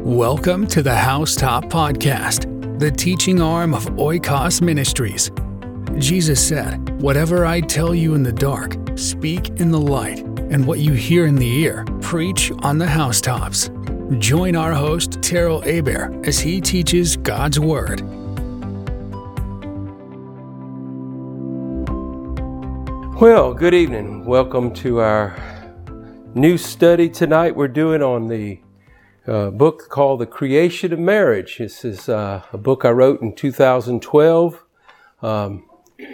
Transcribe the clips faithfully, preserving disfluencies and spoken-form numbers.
Welcome to the Housetop Podcast, the teaching arm of Oikos Ministries. Jesus said, "Whatever I tell you in the dark, speak in the light, and what you hear in the ear, preach on the housetops." Join our host, Terrell Aber, as he teaches God's Word. Well, good evening. Welcome to our new study tonight. We're doing on the uh, book called The Creation of Marriage. This is uh, a book I wrote in two thousand twelve. Um,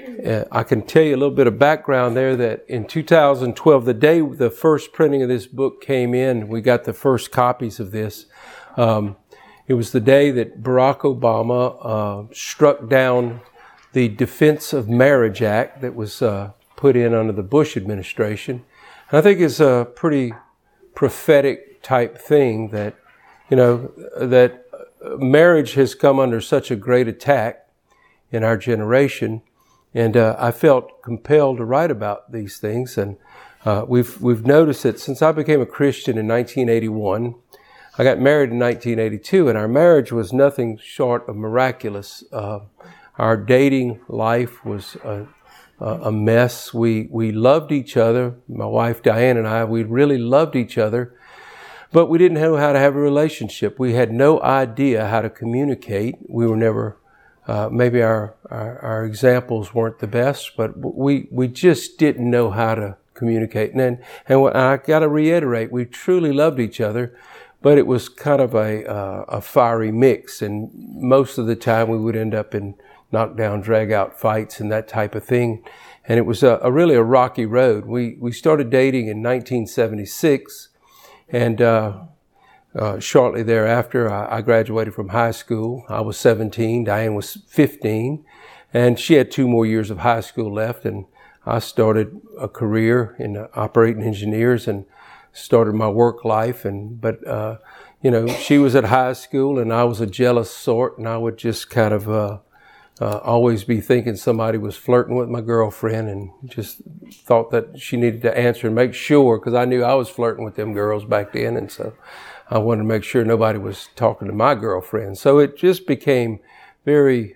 I can tell you a little bit of background there that in two thousand twelve, the day the first printing of this book came in, we got the first copies of this. Um, it was the day that Barack Obama uh, struck down the Defense of Marriage Act that was uh, put in under the Bush administration. And I think it's a pretty prophetic type thing that, you know, that marriage has come under such a great attack in our generation. And uh, I felt compelled to write about these things. And uh, we've we've noticed that since I became a Christian in nineteen eighty-one, I got married in nineteen eighty-two, and our marriage was nothing short of miraculous. Uh, our dating life was a, a mess. We we loved each other. My wife Diane and I, we really loved each other, but we didn't know how to have a relationship. We had no idea how to communicate. We were never Uh, maybe our, our our examples weren't the best, but we we just didn't know how to communicate. And then, and I got to reiterate, we truly loved each other, but it was kind of a uh, a fiery mix, and most of the time we would end up in knockdown, drag out fights and that type of thing. And it was a, a really a rocky road. We we started dating in nineteen seventy-six, and uh, Uh, shortly thereafter, I, I graduated from high school. I was seventeen, Diane was fifteen, and she had two more years of high school left, and I started a career in uh, operating engineers and started my work life. And But, uh, you know, she was at high school, and I was a jealous sort, and I would just kind of uh, uh, always be thinking somebody was flirting with my girlfriend, and just thought that she needed to answer and make sure, because I knew I was flirting with them girls back then, and so I wanted to make sure nobody was talking to my girlfriend. So it just became very,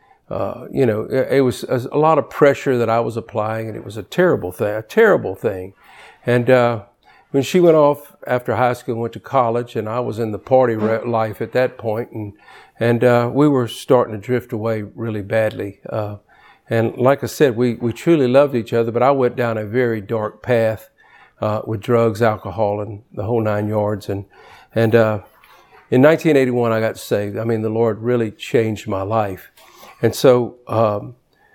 uh, you know, it, it was a lot of pressure that I was applying, and it was a terrible thing, a terrible thing. And uh, when she went off after high school and went to college, and I was in the party life at that point, and and uh, we were starting to drift away really badly. Uh, and like I said, we, we truly loved each other, but I went down a very dark path uh, with drugs, alcohol, and the whole nine yards. And And uh, in nineteen eighty-one, I got saved. I mean, the Lord really changed my life. And so um,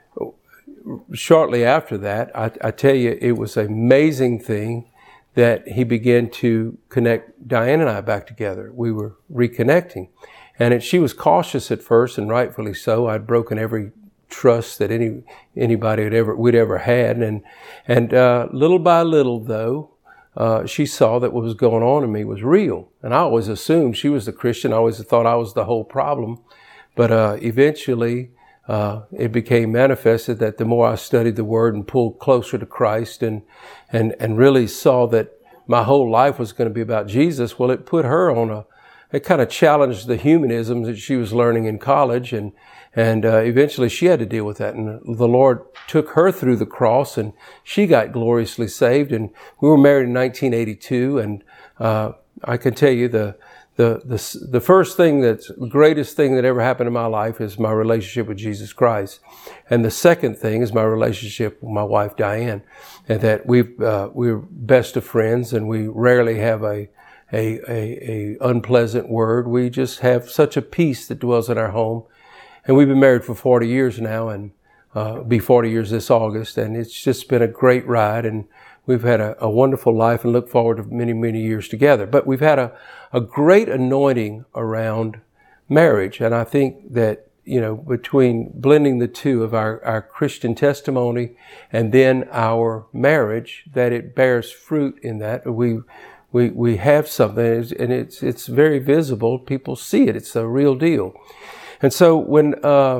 shortly after that, I, I tell you, it was an amazing thing that He began to connect Diane and I back together. We were reconnecting. And it, she was cautious at first, and rightfully so. I'd broken every trust that any anybody had ever we'd ever had. And, and uh, little by little, though, Uh, she saw that what was going on in me was real. And I always assumed she was the Christian. I always thought I was the whole problem. But uh, eventually, uh, it became manifested that the more I studied the Word and pulled closer to Christ, and and and really saw that my whole life was going to be about Jesus, well, it put her on a, it kind of challenged the humanisms that she was learning in college, and And uh, eventually she had to deal with that. And the Lord took her through the cross, and she got gloriously saved. And we were married in nineteen eighty-two. And uh, I can tell you the, the the the first thing that's the greatest thing that ever happened in my life is my relationship with Jesus Christ. And the second thing is my relationship with my wife Diane. And that we've uh, we're best of friends, and we rarely have a a, a a unpleasant word. We just have such a peace that dwells in our home. And we've been married for forty years now, and uh, be forty years this August. And it's just been a great ride, and we've had a, a wonderful life, and look forward to many, many years together. But we've had a, a great anointing around marriage. And I think that, you know, between blending the two of our, our Christian testimony and then our marriage, that it bears fruit in that. We, we, we have something, and it's, it's very visible. People see it. It's a real deal. And so when uh,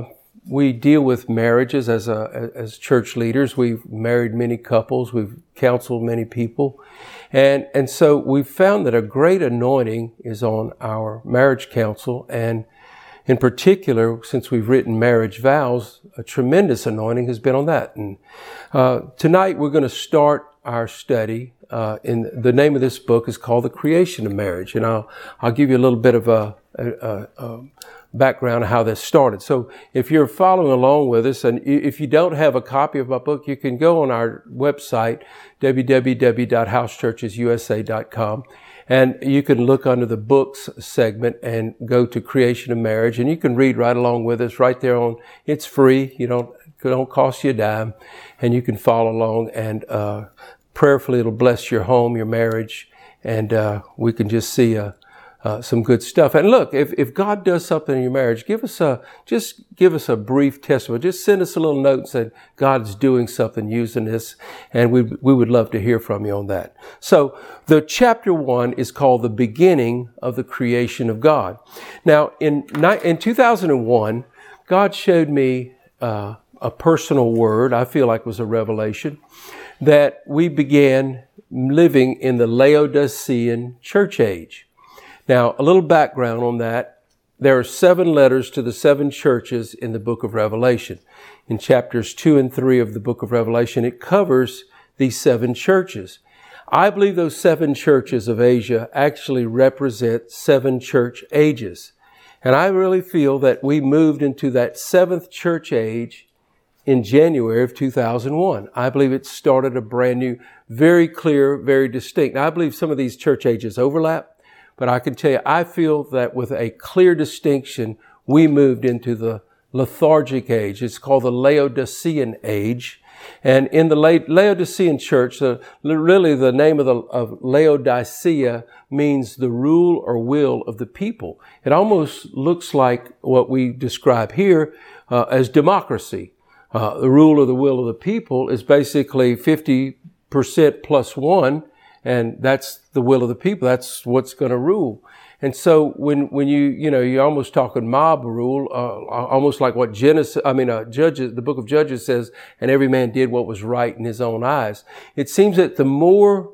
we deal with marriages as a as church leaders. We've married many couples. We've counseled many people. And and so we've found that a great anointing is on our marriage counsel. And in particular, since we've written marriage vows, a tremendous anointing has been on that. And uh, tonight we're going to start our study. Uh, in the name of this book is called The Creation of Marriage. And I'll I'll give you a little bit of a, a, a, a background of how this started. So if you're following along with us, and if you don't have a copy of my book, you can go on our website, w w w dot house churches u s a dot com, and you can look under the books segment and go to Creation of Marriage, and you can read right along with us right there on. It's free. You don't, it don't cost you a dime, and you can follow along, and uh, prayerfully it'll bless your home, your marriage, and uh, we can just see a Uh, some good stuff. And look, if, if God does something in your marriage, give us a, just give us a brief testimony. Just send us a little note and say, God's doing something using this. And we, we would love to hear from you on that. So the chapter one is called The Beginning of the Creation of God. Now, in, in two thousand one, God showed me uh, a personal word, I feel like was a revelation, that we began living in the Laodicean church age. Now, a little background on that. There are seven letters to the seven churches in the book of Revelation. In chapters two and three of the book of Revelation, it covers these seven churches. I believe those seven churches of Asia actually represent seven church ages. And I really feel that we moved into that seventh church age in January of two thousand one. I believe it started a brand new, very clear, very distinct. Now, I believe some of these church ages overlap. But I can tell you, I feel that with a clear distinction, we moved into the lethargic age. It's called the Laodicean age. And in the Laodicean church, uh, really the name of, the, of Laodicea means the rule or will of the people. It almost looks like what we describe here uh, as democracy. Uh, the rule or the will of the people is basically fifty percent plus one. And that's the will of the people. That's what's going to rule. And so when, when you, you know, you're almost talking mob rule, uh, almost like what Genesis, I mean, uh, Judges, the book of Judges says, and every man did what was right in his own eyes. It seems that the more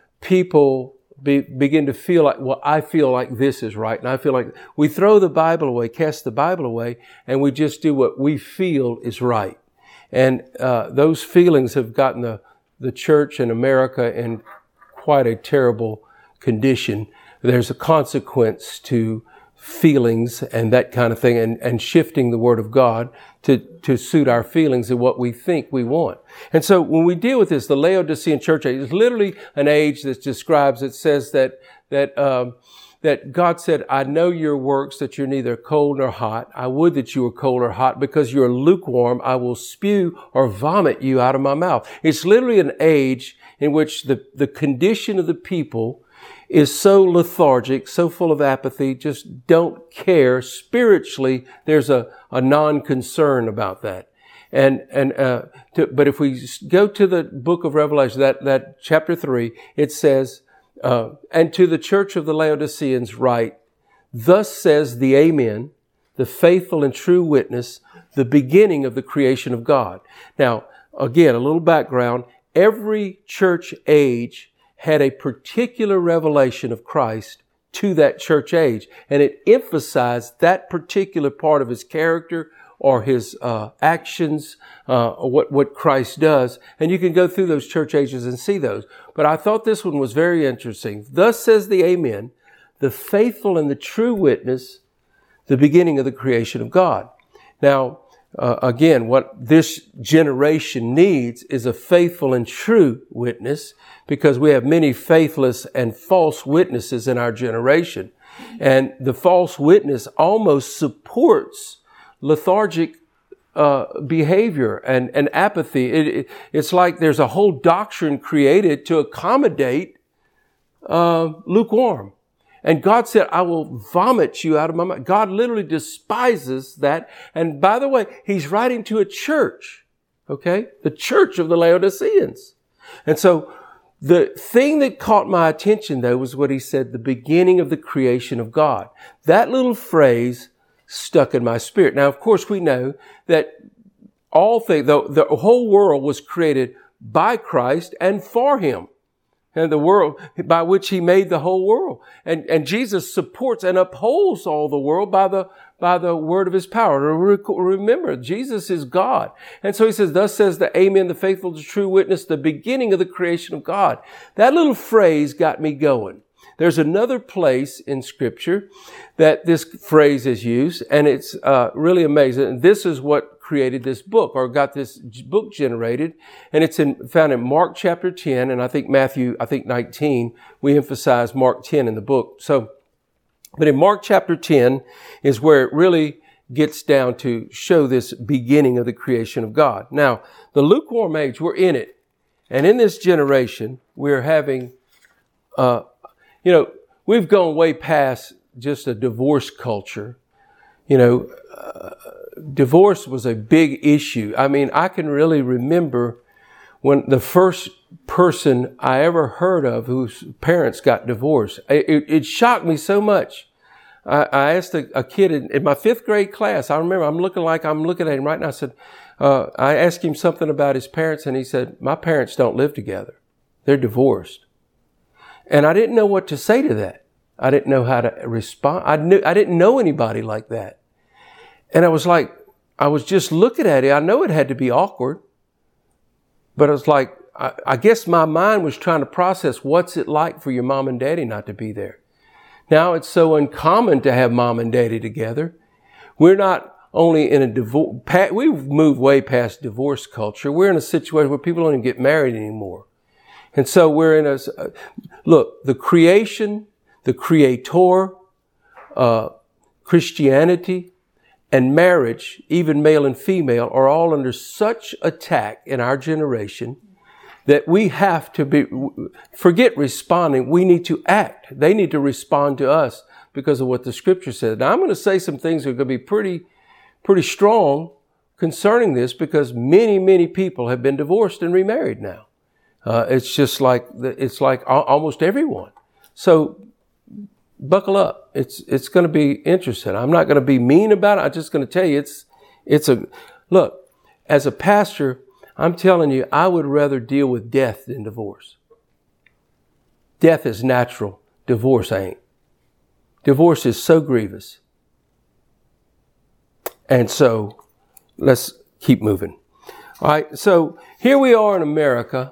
people be, begin to feel like, well, I feel like this is right. And I feel like we throw the Bible away, cast the Bible away, and we just do what we feel is right. And, uh, those feelings have gotten the, the church in America in quite a terrible condition. There's a consequence to feelings and that kind of thing, and, and shifting the Word of God to, to suit our feelings and what we think we want. And so when we deal with this, the Laodicean church age is literally an age that describes, it says that, that, um, that God said, I know your works, that you're neither cold nor hot. I would that you were cold or hot. Because you're lukewarm, I will spew or vomit you out of my mouth. It's literally an age in which the, the condition of the people is so lethargic, so full of apathy, just don't care. Spiritually, there's a, a non-concern about that. And, and, uh, to, but if we go to the book of Revelation, that, that chapter three, it says, uh, and to the church of the Laodiceans write, thus says the Amen, the faithful and true witness, the beginning of the creation of God. Now, again, a little background. Every church age had a particular revelation of Christ to that church age, and it emphasized that particular part of his character or his uh, actions, uh, or what, what Christ does. And you can go through those church ages and see those. But I thought this one was very interesting. Thus says the Amen, the faithful and the true witness, the beginning of the creation of God. Now, Uh, again, what this generation needs is a faithful and true witness, because we have many faithless and false witnesses in our generation. And the false witness almost supports lethargic uh, behavior and, and apathy. It, it, it's like there's a whole doctrine created to accommodate uh, lukewarm. And God said, I will vomit you out of my mouth. God literally despises that. And by the way, he's writing to a church, okay? The church of the Laodiceans. And so the thing that caught my attention, though, was what he said, the beginning of the creation of God. That little phrase stuck in my spirit. Now, of course, we know that all things, the, the whole world was created by Christ and for him. And the world by which he made the whole world. And, and Jesus supports and upholds all the world by the, by the word of his power. Remember, Jesus is God. And so he says, thus says the Amen, the faithful, the true witness, the beginning of the creation of God. That little phrase got me going. There's another place in Scripture that this phrase is used, and it's uh, really amazing. And this is what created this book, or got this book generated, and it's in, found in Mark chapter ten, and I think Matthew, I think nineteen. We emphasize Mark ten in the book. So, but in Mark chapter ten is where it really gets down to show this beginning of the creation of God. Now, the lukewarm age, we're in it, and in this generation, we're having, uh, you know, we've gone way past just a divorce culture. You know, uh, divorce was a big issue. I mean, I can really remember when the first person I ever heard of whose parents got divorced. It, it shocked me so much. I, I asked a, a kid in, in my fifth grade class, I remember I'm looking like I'm looking at him right now. I said, uh, I asked him something about his parents, and he said, my parents don't live together. They're divorced. And I didn't know what to say to that. I didn't know how to respond. I knew, I didn't know anybody like that. And I was like, I was just looking at it. I know it had to be awkward, but I was like, I, I guess my mind was trying to process what's it like for your mom and daddy not to be there. Now it's so uncommon to have mom and daddy together. We're not only in a divorce, we've moved way past divorce culture. We're in a situation where people don't even get married anymore. And so we're in a, look, the creation, the creator, uh, Christianity, and marriage, even male and female, are all under such attack in our generation that we have to be, forget responding, we need to act. They need to respond to us because of what the Scripture says. Now, I'm going to say some things that are going to be pretty, pretty strong concerning this, because many, many people have been divorced and remarried now. Uh, it's just like, it's like almost everyone. So, buckle up. It's, it's going to be interesting. I'm not going to be mean about it. I'm just going to tell you it's, it's a, look, as a pastor, I'm telling you, I would rather deal with death than divorce. Death is natural. Divorce ain't. Divorce is so grievous. And so let's keep moving. All right. So here we are in America,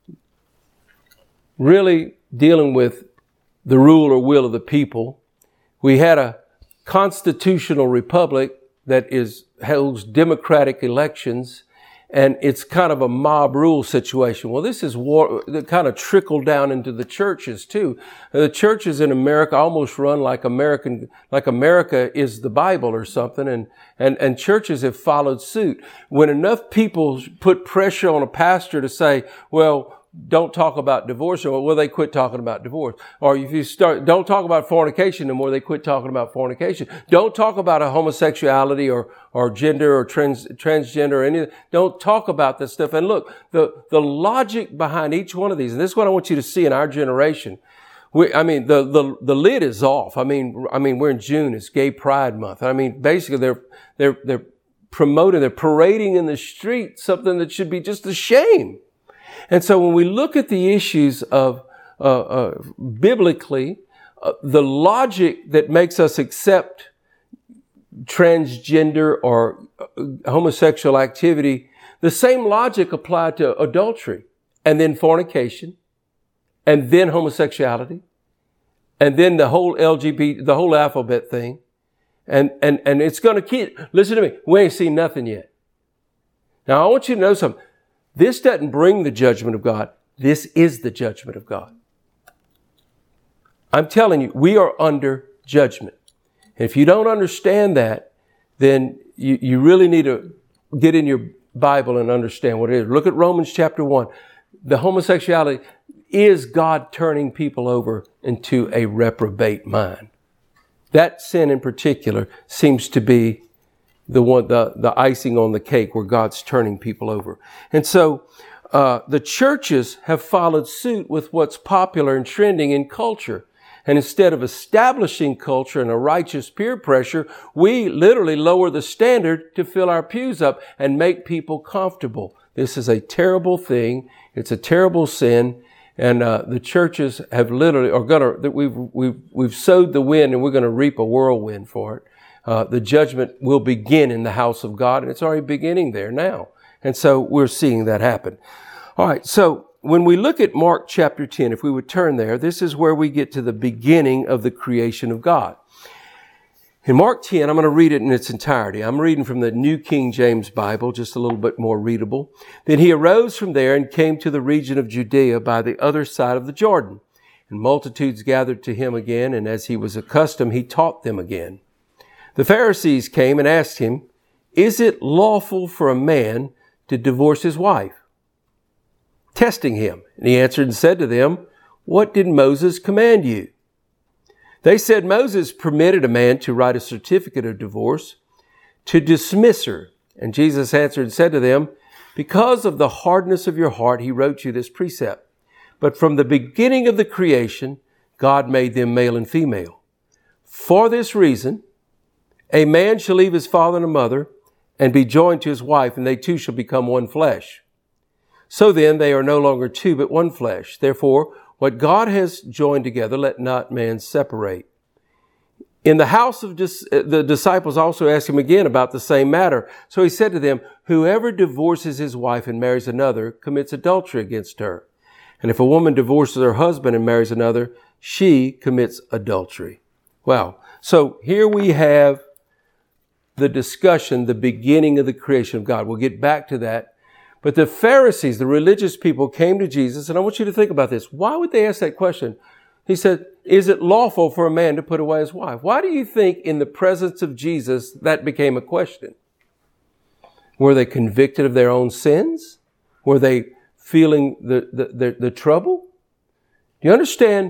really dealing with the rule or will of the people. We had a constitutional republic that is holds democratic elections, and it's kind of a mob rule situation. Well, this is war that kind of trickled down into the churches too. The churches in America almost run like American, like America is the Bible or something, and and and churches have followed suit. When enough people put pressure on a pastor to say, well, don't talk about divorce, or well, they quit talking about divorce. Or if you start, don't talk about fornication anymore, they quit talking about fornication. Don't talk about a homosexuality or, or gender or trans, transgender or anything. Don't talk about this stuff. And look, the, the logic behind each one of these, and this is what I want you to see in our generation. We, I mean, the, the, the lid is off. I mean, I mean, we're in June. It's Gay Pride Month. I mean, basically they're, they're, they're promoting, they're parading in the street something that should be just a shame. And so when we look at the issues of, uh, uh biblically, uh, the logic that makes us accept transgender or uh, homosexual activity, the same logic applied to adultery, and then fornication, and then homosexuality, and then the whole L G B T, the whole alphabet thing. And, and, and it's going to keep, listen to me, we ain't seen nothing yet. Now I want you to know something. This doesn't bring the judgment of God. This is the judgment of God. I'm telling you, we are under judgment. And if you don't understand that, then you, you really need to get in your Bible and understand what it is. Look at Romans chapter one. The homosexuality is God turning people over into a reprobate mind. That sin in particular seems to be the one, the, the icing on the cake where God's turning people over. And so, uh, the churches have followed suit with what's popular and trending in culture. And instead of establishing culture and a righteous peer pressure, we literally lower the standard to fill our pews up and make people comfortable. This is a terrible thing. It's a terrible sin. And uh, the churches have literally, are going to, we've, we've, we've sowed the wind and we're going to reap a whirlwind for it. Uh, the judgment will begin in the house of God, and it's already beginning there now. And so we're seeing that happen. All right. So when we look at Mark chapter ten, if we would turn there, this is where we get to the beginning of the creation of God. In Mark ten, I'm going to read it in its entirety. I'm reading from the New King James Bible, just a little bit more readable. Then he arose from there and came to the region of Judea by the other side of the Jordan. And multitudes gathered to him again, and as he was accustomed, he taught them again. The Pharisees came and asked him, "Is it lawful for a man to divorce his wife?" Testing him. And he answered and said to them, "What did Moses command you?" They said, "Moses permitted a man to write a certificate of divorce to dismiss her." And Jesus answered and said to them, "Because of the hardness of your heart, he wrote you this precept. But from the beginning of the creation, God made them male and female. For this reason, a man shall leave his father and mother and be joined to his wife, and they two shall become one flesh. So then they are no longer two, but one flesh. Therefore, what God has joined together, let not man separate." In the house of dis- the disciples also asked him again about the same matter. So he said to them, "Whoever divorces his wife and marries another commits adultery against her. And if a woman divorces her husband and marries another, she commits adultery." Wow. So here we have the discussion, the beginning of the creation of God. We'll get back to that. But the Pharisees, the religious people, came to Jesus, and I want you to think about this. Why would they ask that question? He said, "Is it lawful for a man to put away his wife?" Why do you think in the presence of Jesus that became a question? Were they convicted of their own sins? Were they feeling the, the, the, the trouble? Do you understand?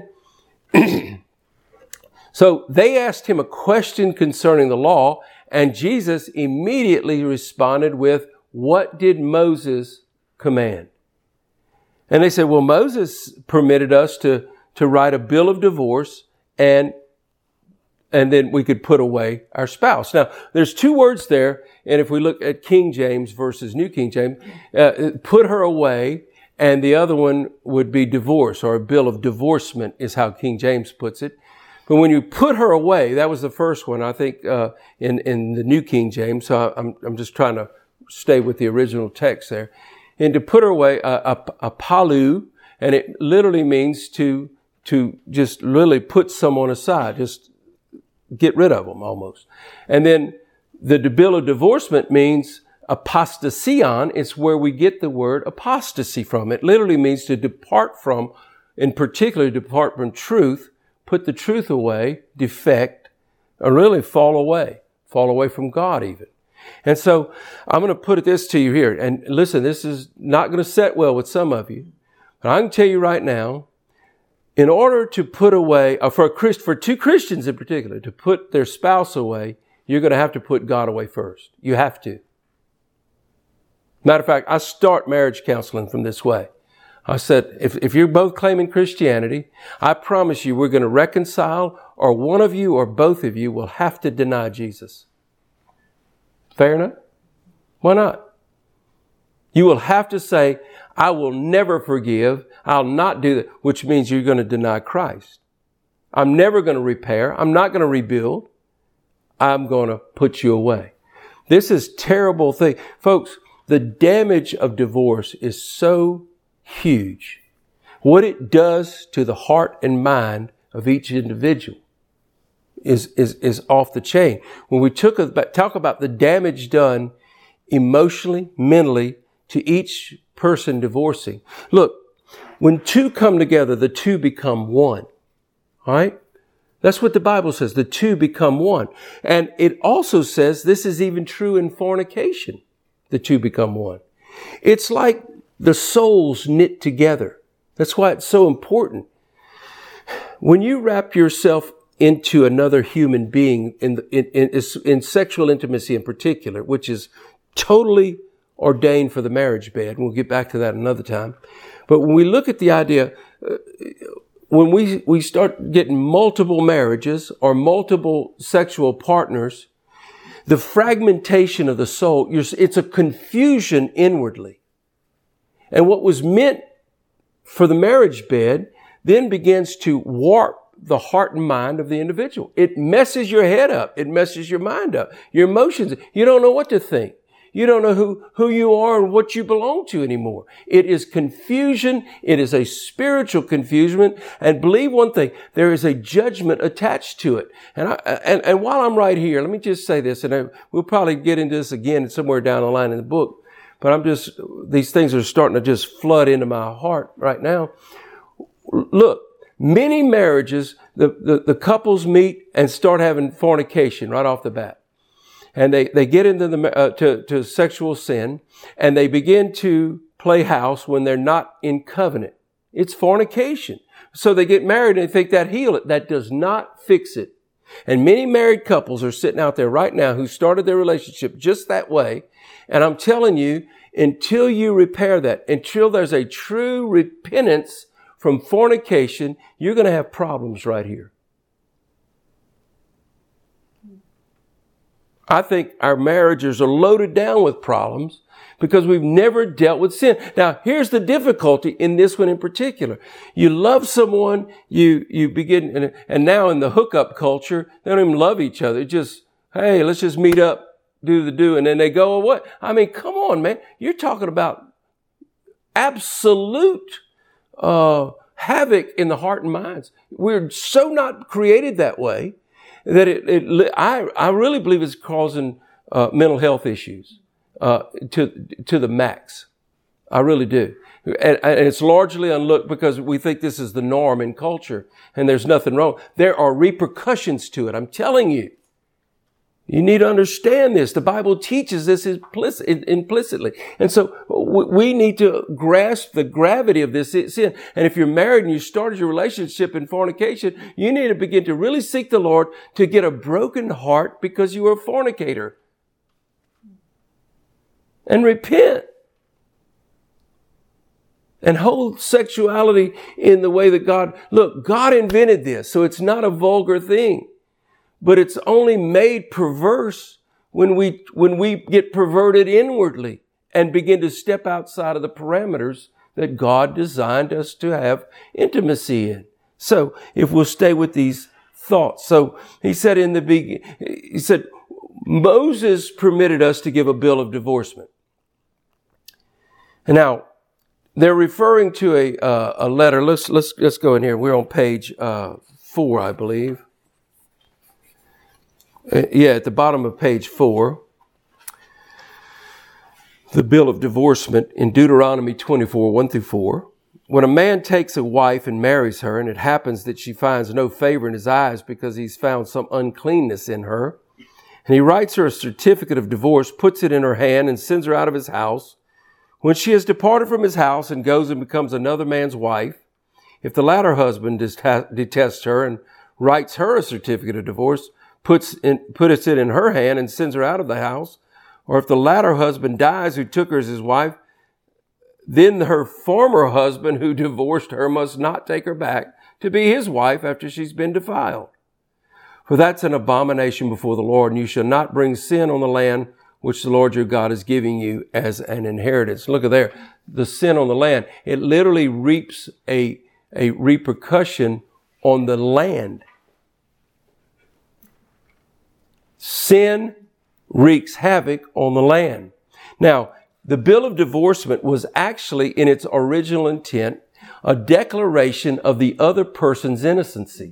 So they asked him a question concerning the law, and Jesus immediately responded with, "What did Moses command?" And they said, "Well, Moses permitted us to, to write a bill of divorce and, and then we could put away our spouse." Now, there's two words there. And if we look at King James versus New King James, uh, put her away, and the other one would be divorce, or a bill of divorcement is how King James puts it. But when you put her away, that was the first one, I think, uh, in, in the New King James. So I'm, I'm just trying to stay with the original text there. And to put her away, a, a, a palu, and it literally means to, to just literally put someone aside, just get rid of them almost. And then the bill of divorcement means apostasion. It's where we get the word apostasy from. It literally means to depart from, in particular, depart from truth, put the truth away, defect, or really fall away, fall away from God even. And so I'm going to put this to you here. And listen, this is not going to set well with some of you. But I can tell you right now, in order to put away, or for a Christ, for two Christians in particular, to put their spouse away, you're going to have to put God away first. You have to. Matter of fact, I start marriage counseling from this way. I said, if, if you're both claiming Christianity, I promise you we're going to reconcile, or one of you or both of you will have to deny Jesus. Fair enough? Why not? You will have to say, "I will never forgive. I'll not do that," which means you're going to deny Christ. I'm never going to repair. I'm not going to rebuild. I'm going to put you away. This is a terrible thing. Folks, the damage of divorce is so huge. What it does to the heart and mind of each individual is, is, is off the chain. When we took a, talk about the damage done emotionally, mentally, to each person divorcing. Look, when two come together, the two become one. All right? That's what the Bible says. The two become one. And it also says this is even true in fornication. The two become one. It's like the souls knit together. That's why it's so important. When you wrap yourself into another human being in, the, in, in, in sexual intimacy in particular, which is totally ordained for the marriage bed. We'll get back to that another time. But when we look at the idea, uh, when we, we start getting multiple marriages or multiple sexual partners, the fragmentation of the soul, it's a confusion inwardly. And what was meant for the marriage bed then begins to warp the heart and mind of the individual. It messes your head up. It messes your mind up. Your emotions. You don't know what to think. You don't know who, who you are and what you belong to anymore. It is confusion. It is a spiritual confusion. And believe one thing, there is a judgment attached to it. And I, and, and while I'm right here, let me just say this, and I, we'll probably get into this again somewhere down the line in the book. But I'm just, these things are starting to just flood into my heart right now. Look, many marriages, the, the, the couples meet and start having fornication right off the bat. And they, they get into the, uh, to, to sexual sin, and they begin to play house when they're not in covenant. It's fornication. So they get married and they think that heal it. That does not fix it. And many married couples are sitting out there right now who started their relationship just that way. And I'm telling you, until you repair that, until there's a true repentance from fornication, you're going to have problems right here. I think our marriages are loaded down with problems because we've never dealt with sin. Now, here's the difficulty in this one in particular. You love someone, you, you begin, and, and now in the hookup culture, they don't even love each other. It's just, hey, let's just meet up, do the do, and then they go away. I mean, come on, man. You're talking about absolute uh havoc in the heart and minds. We're so not created that way that it, it I, I really believe it's causing uh, mental health issues uh, to to the max. I really do. And, and it's largely unlooked because we think this is the norm in culture, and there's nothing wrong. There are repercussions to it. I'm telling you. You need to understand this. The Bible teaches this implicitly. And so we need to grasp the gravity of this sin. And if you're married and you started your relationship in fornication, you need to begin to really seek the Lord to get a broken heart because you were a fornicator. And repent. And hold sexuality in the way that God, look, God invented this, so it's not a vulgar thing. But it's only made perverse when we, when we get perverted inwardly and begin to step outside of the parameters that God designed us to have intimacy in. So if we'll stay with these thoughts. So he said in the beginning, he said, Moses permitted us to give a bill of divorcement. And now they're referring to a, uh, a letter. Let's, let's, let's go in here. We're on page, uh, four, I believe. Yeah, at the bottom of page four, the bill of divorcement in Deuteronomy twenty-four, one through four. When a man takes a wife and marries her, and it happens that she finds no favor in his eyes because he's found some uncleanness in her, and he writes her a certificate of divorce, puts it in her hand, and sends her out of his house. When she has departed from his house and goes and becomes another man's wife, if the latter husband detests her and writes her a certificate of divorce, puts in, puts it in her hand and sends her out of the house, or if the latter husband dies who took her as his wife, then her former husband who divorced her must not take her back to be his wife after she's been defiled. For that's an abomination before the Lord, and you shall not bring sin on the land which the Lord your God is giving you as an inheritance. Look at there, the sin on the land. It literally reaps a, a repercussion on the land. Sin wreaks havoc on the land. Now, the bill of divorcement was actually, in its original intent, a declaration of the other person's innocency.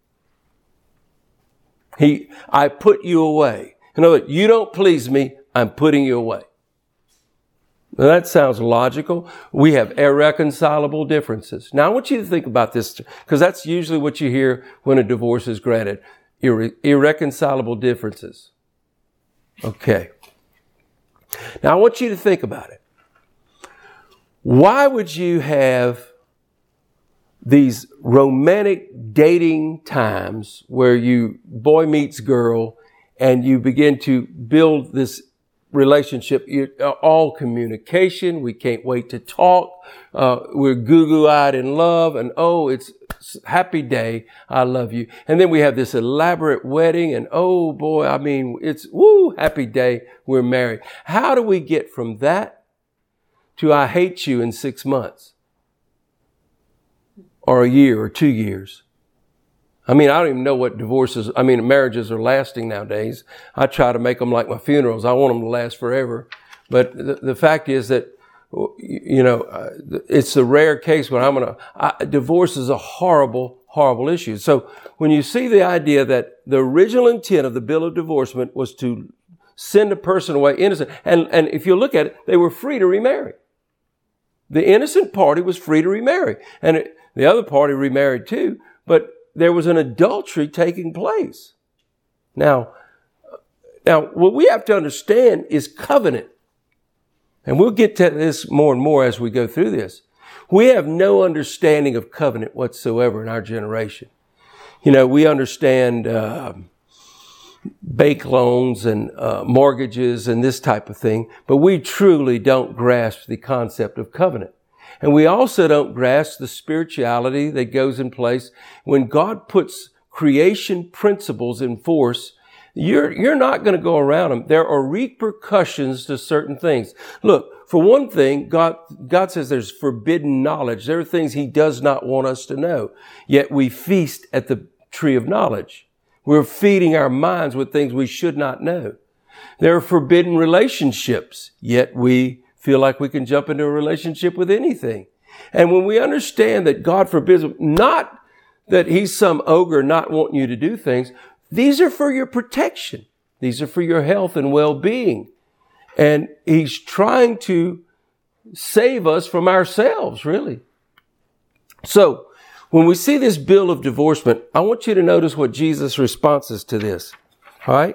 He, I put you away. In other words, you don't please me, I'm putting you away. Now, that sounds logical. We have irreconcilable differences. Now, I want you to think about this, because that's usually what you hear when a divorce is granted. Irre- irreconcilable differences. Okay. Now I want you to think about it. Why would you have these romantic dating times where you, boy meets girl, and you begin to build this relationship, all communication. We can't wait to talk. Uh, we're goo-goo-eyed in love, and oh, it's happy day. I love you. And then we have this elaborate wedding, and oh boy, I mean, it's woo, happy day. We're married. How do we get from that to I hate you in six months or a year or two years? I mean, I don't even know what divorces, I mean, marriages are lasting nowadays. I try to make them like my funerals. I want them to last forever. But the, the fact is that, you know, it's a rare case when I'm going to, divorce is a horrible, horrible issue. So when you see the idea that the original intent of the bill of divorcement was to send a person away innocent, and, and if you look at it, they were free to remarry. The innocent party was free to remarry. And it, the other party remarried too, but there was an adultery taking place. Now, now, what we have to understand is covenant. And we'll get to this more and more as we go through this. We have no understanding of covenant whatsoever in our generation. You know, we understand uh, bank loans and uh, mortgages and this type of thing, but we truly don't grasp the concept of covenant. And we also don't grasp the spirituality that goes in place. When God puts creation principles in force, you're, you're not going to go around them. There are repercussions to certain things. Look, for one thing, God, God says there's forbidden knowledge. There are things He does not want us to know. Yet we feast at the tree of knowledge. We're feeding our minds with things we should not know. There are forbidden relationships, yet we feel like we can jump into a relationship with anything. And when we understand that God forbids, not that He's some ogre not wanting you to do things, these are for your protection. These are for your health and well-being. And He's trying to save us from ourselves, really. So, when we see this bill of divorcement, I want you to notice what Jesus' response is to this. All right?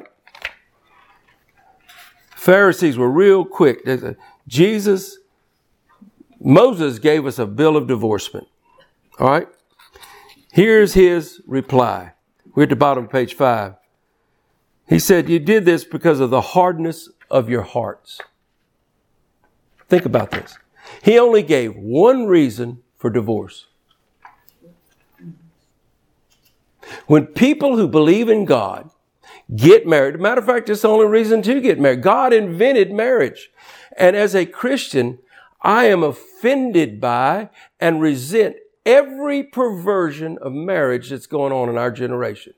Pharisees were real quick. Jesus, Moses gave us a bill of divorcement. All right? Here's his reply. We're at the bottom of page five. He said, you did this because of the hardness of your hearts. Think about this. He only gave one reason for divorce. When people who believe in God get married, matter of fact, it's the only reason to get married. God invented marriage. And as a Christian, I am offended by and resent every perversion of marriage that's going on in our generation.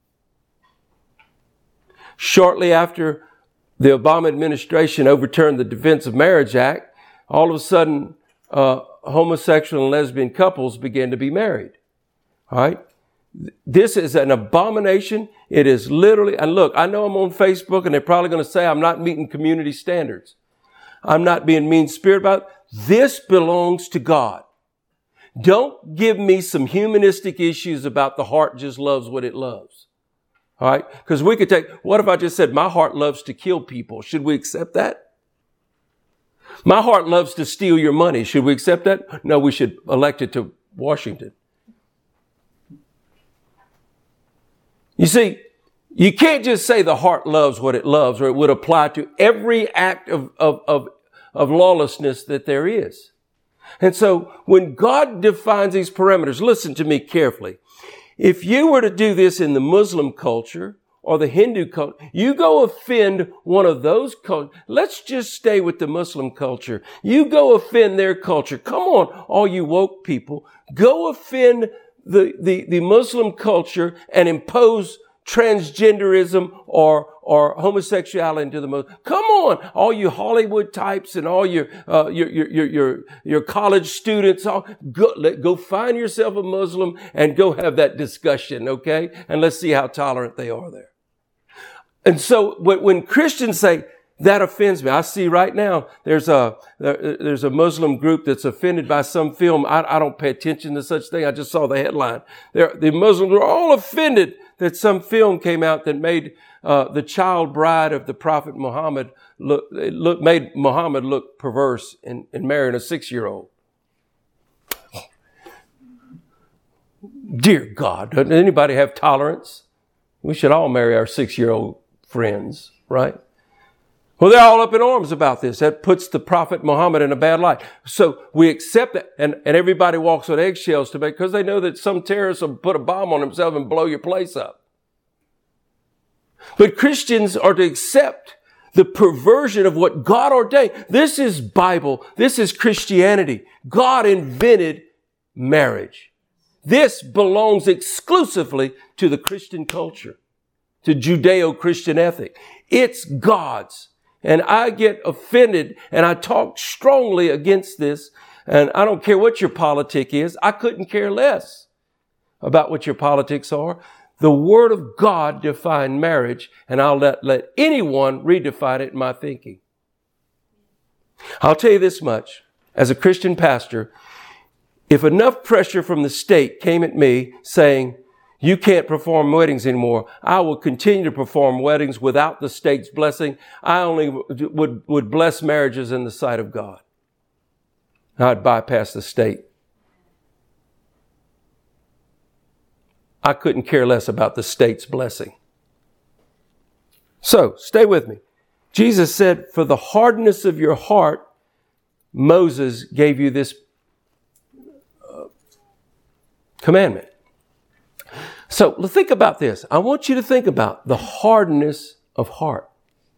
Shortly after the Obama administration overturned the Defense of Marriage Act, all of a sudden, uh, homosexual and lesbian couples began to be married. All right? This is an abomination. It is literally, and look, I know I'm on Facebook and they're probably going to say I'm not meeting community standards. I'm not being mean-spirited about it. This belongs to God. Don't give me some humanistic issues about the heart just loves what it loves. All right? Because we could take, what if I just said, my heart loves to kill people? Should we accept that? My heart loves to steal your money. Should we accept that? No, we should elect it to Washington. You see, you can't just say the heart loves what it loves, or it would apply to every act of, of, of, of lawlessness that there is. And so when God defines these parameters, listen to me carefully. If you were to do this in the Muslim culture or the Hindu culture, you go offend one of those cultures. Let's just stay with the Muslim culture. You go offend their culture. Come on, all you woke people. Go offend the, the, the Muslim culture and impose transgenderism or or homosexuality into the Muslim. Come on, all you Hollywood types and all your uh, your, your your your your college students, all go let, go find yourself a Muslim and go have that discussion, okay? And let's see how tolerant they are there. And so when, when Christians say that offends me, I see right now there's a there, there's a Muslim group that's offended by some film. I, I don't pay attention to such thing. I just saw the headline. They're, the Muslims are all offended that some film came out that made uh, the child bride of the Prophet Muhammad look, look made Muhammad look perverse in, in marrying a six-year-old. Dear God, doesn't anybody have tolerance? We should all marry our six-year-old friends, right? Well, they're all up in arms about this. That puts the Prophet Muhammad in a bad light. So we accept that, and, and everybody walks on eggshells to make, because they know that some terrorist will put a bomb on himself and blow your place up. But Christians are to accept the perversion of what God ordained. This is Bible. This is Christianity. God invented marriage. This belongs exclusively to the Christian culture, to Judeo-Christian ethic. It's God's. And I get offended and I talk strongly against this. And I don't care what your politic is. I couldn't care less about what your politics are. The Word of God defined marriage, and I'll let, let anyone redefine it in my thinking. I'll tell you this much. As a Christian pastor, if enough pressure from the state came at me saying, you can't perform weddings anymore, I will continue to perform weddings without the state's blessing. I only would, would bless marriages in the sight of God. I'd bypass the state. I couldn't care less about the state's blessing. So, stay with me. Jesus said, for the hardness of your heart, Moses gave you this uh, commandment. So, think about this. I want you to think about the hardness of heart.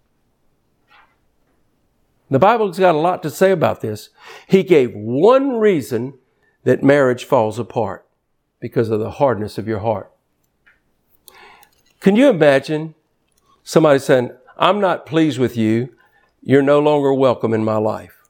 The Bible's got a lot to say about this. He gave one reason that marriage falls apart. Because of the hardness of your heart. Can you imagine somebody saying, I'm not pleased with you. You're no longer welcome in my life.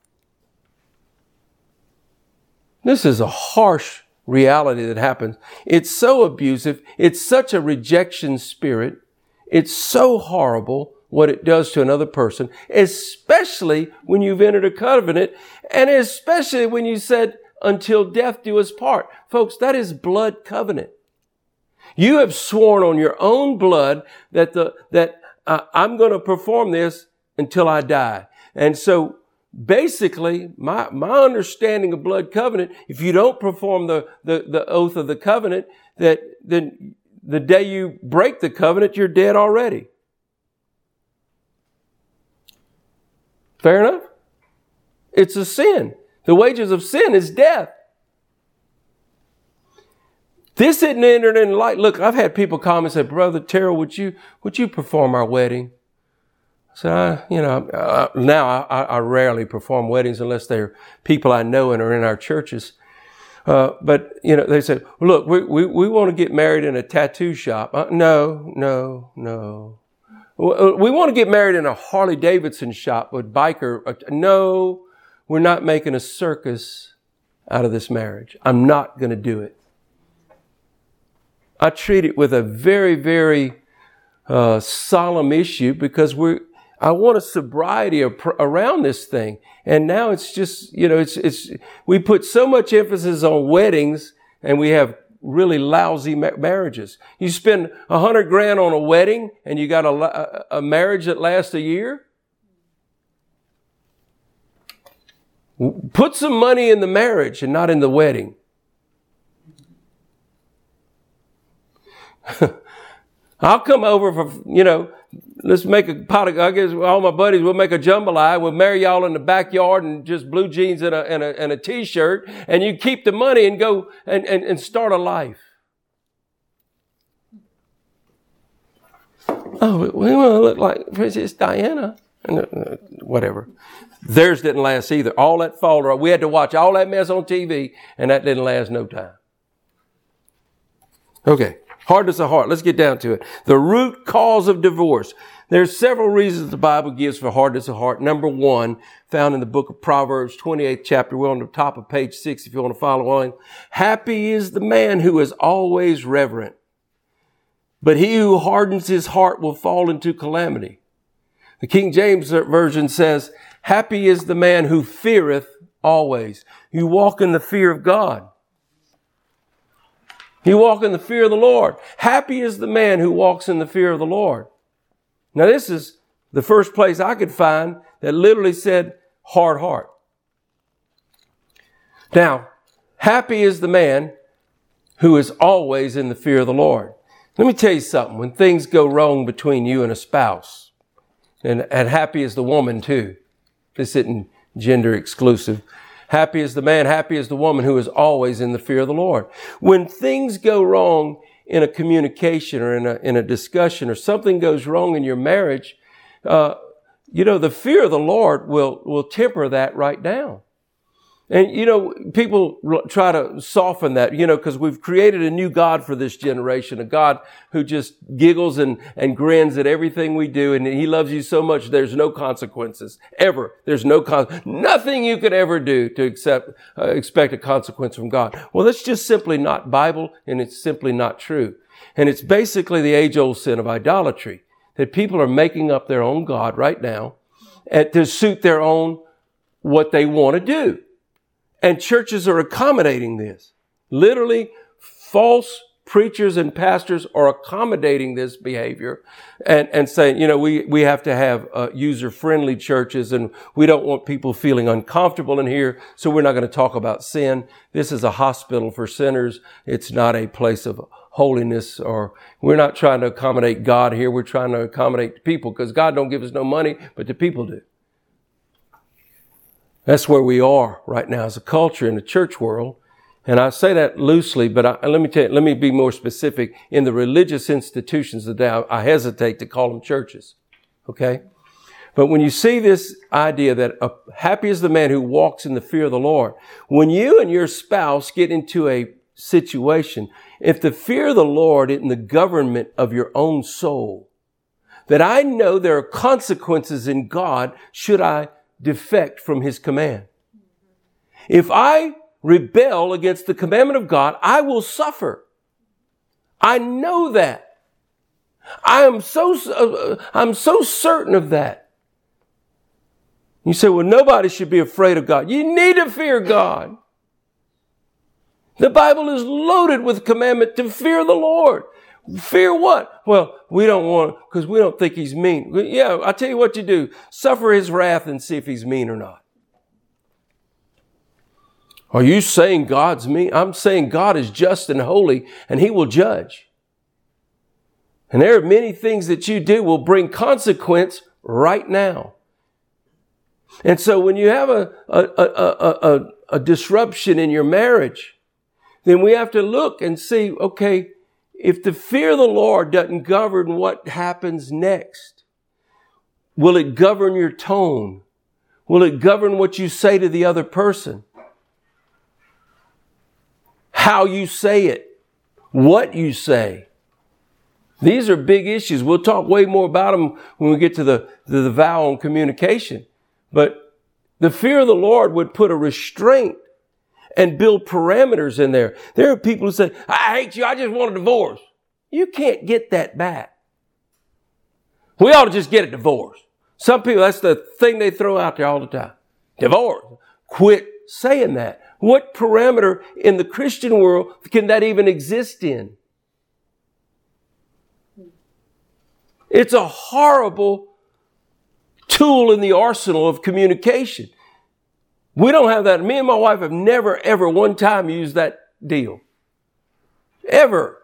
This is a harsh reality that happens. It's so abusive. It's such a rejection spirit. It's so horrible what it does to another person, especially when you've entered a covenant, and especially when you said, until death do us part. Folks, that is blood covenant. You have sworn on your own blood that the, that uh, I'm going to perform this until I die. And so basically my, my understanding of blood covenant, if you don't perform the, the, the oath of the covenant, that then the day you break the covenant, you're dead already. Fair enough? It's a sin. The wages of sin is death. This isn't entered in light. Look, I've had people come and say, Brother Terrell, would you, would you perform our wedding? So, I, you know, uh, now I, I rarely perform weddings unless they're people I know and are in our churches. Uh, but, you know, they say, look, we, we, we want to get married in a tattoo shop. Uh, no, no, no. We want to get married in a Harley Davidson shop with biker. Uh, no. We're not making a circus out of this marriage. I'm not going to do it. I treat it with a very, very uh, solemn issue because we're. I want a sobriety around this thing, and now it's just you know it's it's we put so much emphasis on weddings, and we have really lousy ma- marriages. You spend a hundred grand on a wedding, and you got a, a, a marriage that lasts a year. Put some money in the marriage and not in the wedding. I'll come over for, you know, let's make a pot of, I guess all my buddies, we'll make a jambalaya. We'll marry y'all in the backyard and just blue jeans and a, and a, and a t-shirt. And you keep the money and go and, and, and start a life. Oh, we want to look like Princess Diana. Whatever. Theirs didn't last either. All that folder, we had to watch all that mess on T V, and that didn't last no time. Okay, hardness of heart. Let's get down to it. The root cause of divorce. There's several reasons the Bible gives for hardness of heart. Number one, found in the book of Proverbs, twenty-eighth chapter. We're on the top of page six if you want to follow on. Happy is the man who is always reverent, but he who hardens his heart will fall into calamity. The King James Version says, happy is the man who feareth always. You walk in the fear of God. You walk in the fear of the Lord. Happy is the man who walks in the fear of the Lord. Now this is the first place I could find that literally said hard heart. Now, happy is the man who is always in the fear of the Lord. Let me tell you something. When things go wrong between you and a spouse, And, and happy is the woman too. This isn't gender exclusive. Happy is the man, happy is the woman who is always in the fear of the Lord. When things go wrong in a communication or in a, in a discussion, or something goes wrong in your marriage, uh, you know, the fear of the Lord will, will temper that right down. And, you know, people try to soften that, you know, because we've created a new God for this generation, a God who just giggles and, and grins at everything we do. And he loves you so much, there's no consequences. Ever. There's no con- nothing you could ever do to accept, uh, expect a consequence from God. Well, that's just simply not Bible, and it's simply not true. And it's basically the age-old sin of idolatry, that people are making up their own God right now and to suit their own, what they want to do. And churches are accommodating this. Literally, false preachers and pastors are accommodating this behavior and, and saying, you know, we, we have to have uh, user-friendly churches, and we don't want people feeling uncomfortable in here, so we're not going to talk about sin. This is a hospital for sinners. It's not a place of holiness, or we're not trying to accommodate God here. We're trying to accommodate the people, because God don't give us no money, but the people do. That's where we are right now as a culture in the church world. And I say that loosely, but I, let me tell you, let me be more specific. In the religious institutions today, I, I hesitate to call them churches. Okay? But when you see this idea that uh, happy is the man who walks in the fear of the Lord, when you and your spouse get into a situation, if the fear of the Lord is in the government of your own soul, that I know there are consequences in God should I defect from his command. If I rebel against the commandment of God, I will suffer. I know that. I am so, uh, I'm so certain of that. You say, well, nobody should be afraid of God. You need to fear God. The Bible is loaded with commandment to fear the Lord. Fear what? Well, we don't want, because we don't think he's mean. Yeah, I'll tell you what you do. Suffer his wrath and see if he's mean or not. Are you saying God's mean? I'm saying God is just and holy, and he will judge. And there are many things that you do will bring consequence right now. And so when you have a, a, a, a, a disruption in your marriage, then we have to look and see, okay, if the fear of the Lord doesn't govern what happens next, will it govern your tone? Will it govern what you say to the other person? How you say it? What you say? These are big issues. We'll talk way more about them when we get to the, to the vow on communication. But the fear of the Lord would put a restraint and build parameters in there. There are people who say, I hate you, I just want a divorce. You can't get that back. We ought to just get a divorce. Some people, that's the thing they throw out there all the time. Divorce. Quit saying that. What parameter in the Christian world can that even exist in? It's a horrible tool in the arsenal of communication. We don't have that. Me and my wife have never, ever one time used that deal. Ever.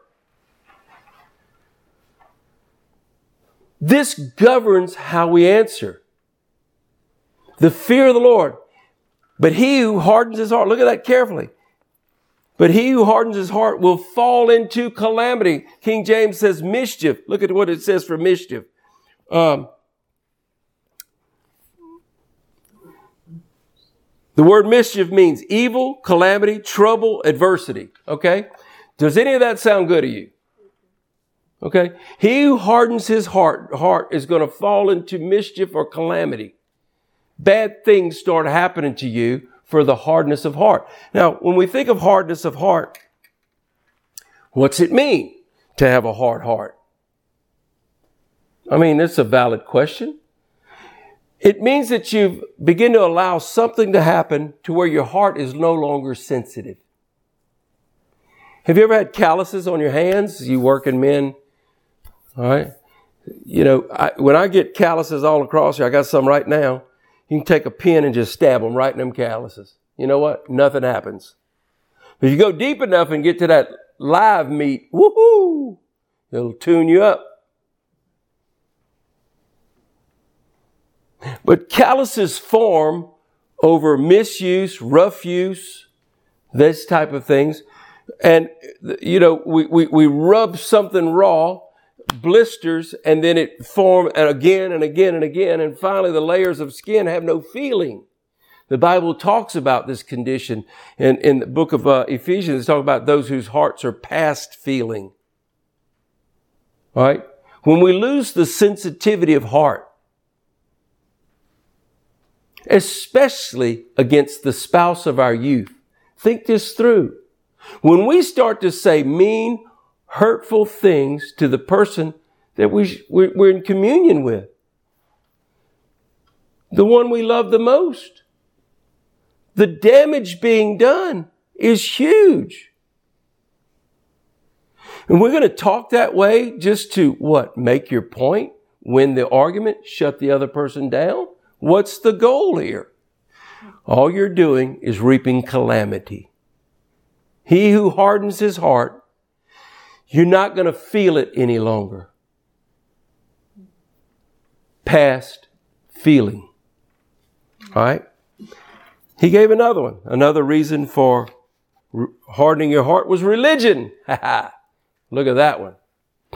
This governs how we answer. The fear of the Lord. But he who hardens his heart, look at that carefully. But he who hardens his heart will fall into calamity. King James says mischief. Look at what it says for mischief. Um, The word mischief means evil, calamity, trouble, adversity. Okay? Does any of that sound good to you? Okay? He who hardens his heart, heart is going to fall into mischief or calamity. Bad things start happening to you for the hardness of heart. Now, when we think of hardness of heart, what's it mean to have a hard heart? I mean, it's a valid question. It means that you begin to allow something to happen to where your heart is no longer sensitive. Have you ever had calluses on your hands? You working men, all right? You know, I, when I get calluses all across here, I got some right now. You can take a pin and just stab them right in them calluses. You know what? Nothing happens. But if you go deep enough and get to that live meat, woohoo! It'll tune you up. But calluses form over misuse, rough use, this type of things. And, you know, we, we, we rub something raw, blisters, and then it forms again and again and again. And finally, the layers of skin have no feeling. The Bible talks about this condition. In, in the book of uh, Ephesians, it's talking about those whose hearts are past feeling. All right? When we lose the sensitivity of heart, especially against the spouse of our youth, think this through. When we start to say mean, hurtful things to the person that we, we're in communion with, the one we love the most, the damage being done is huge. And we're going to talk that way just to what? Make your point, win the argument, shut the other person down? What's the goal here? All you're doing is reaping calamity. He who hardens his heart, you're not going to feel it any longer. Past feeling. All right? He gave another one. Another reason for hardening your heart was religion. Look at that one.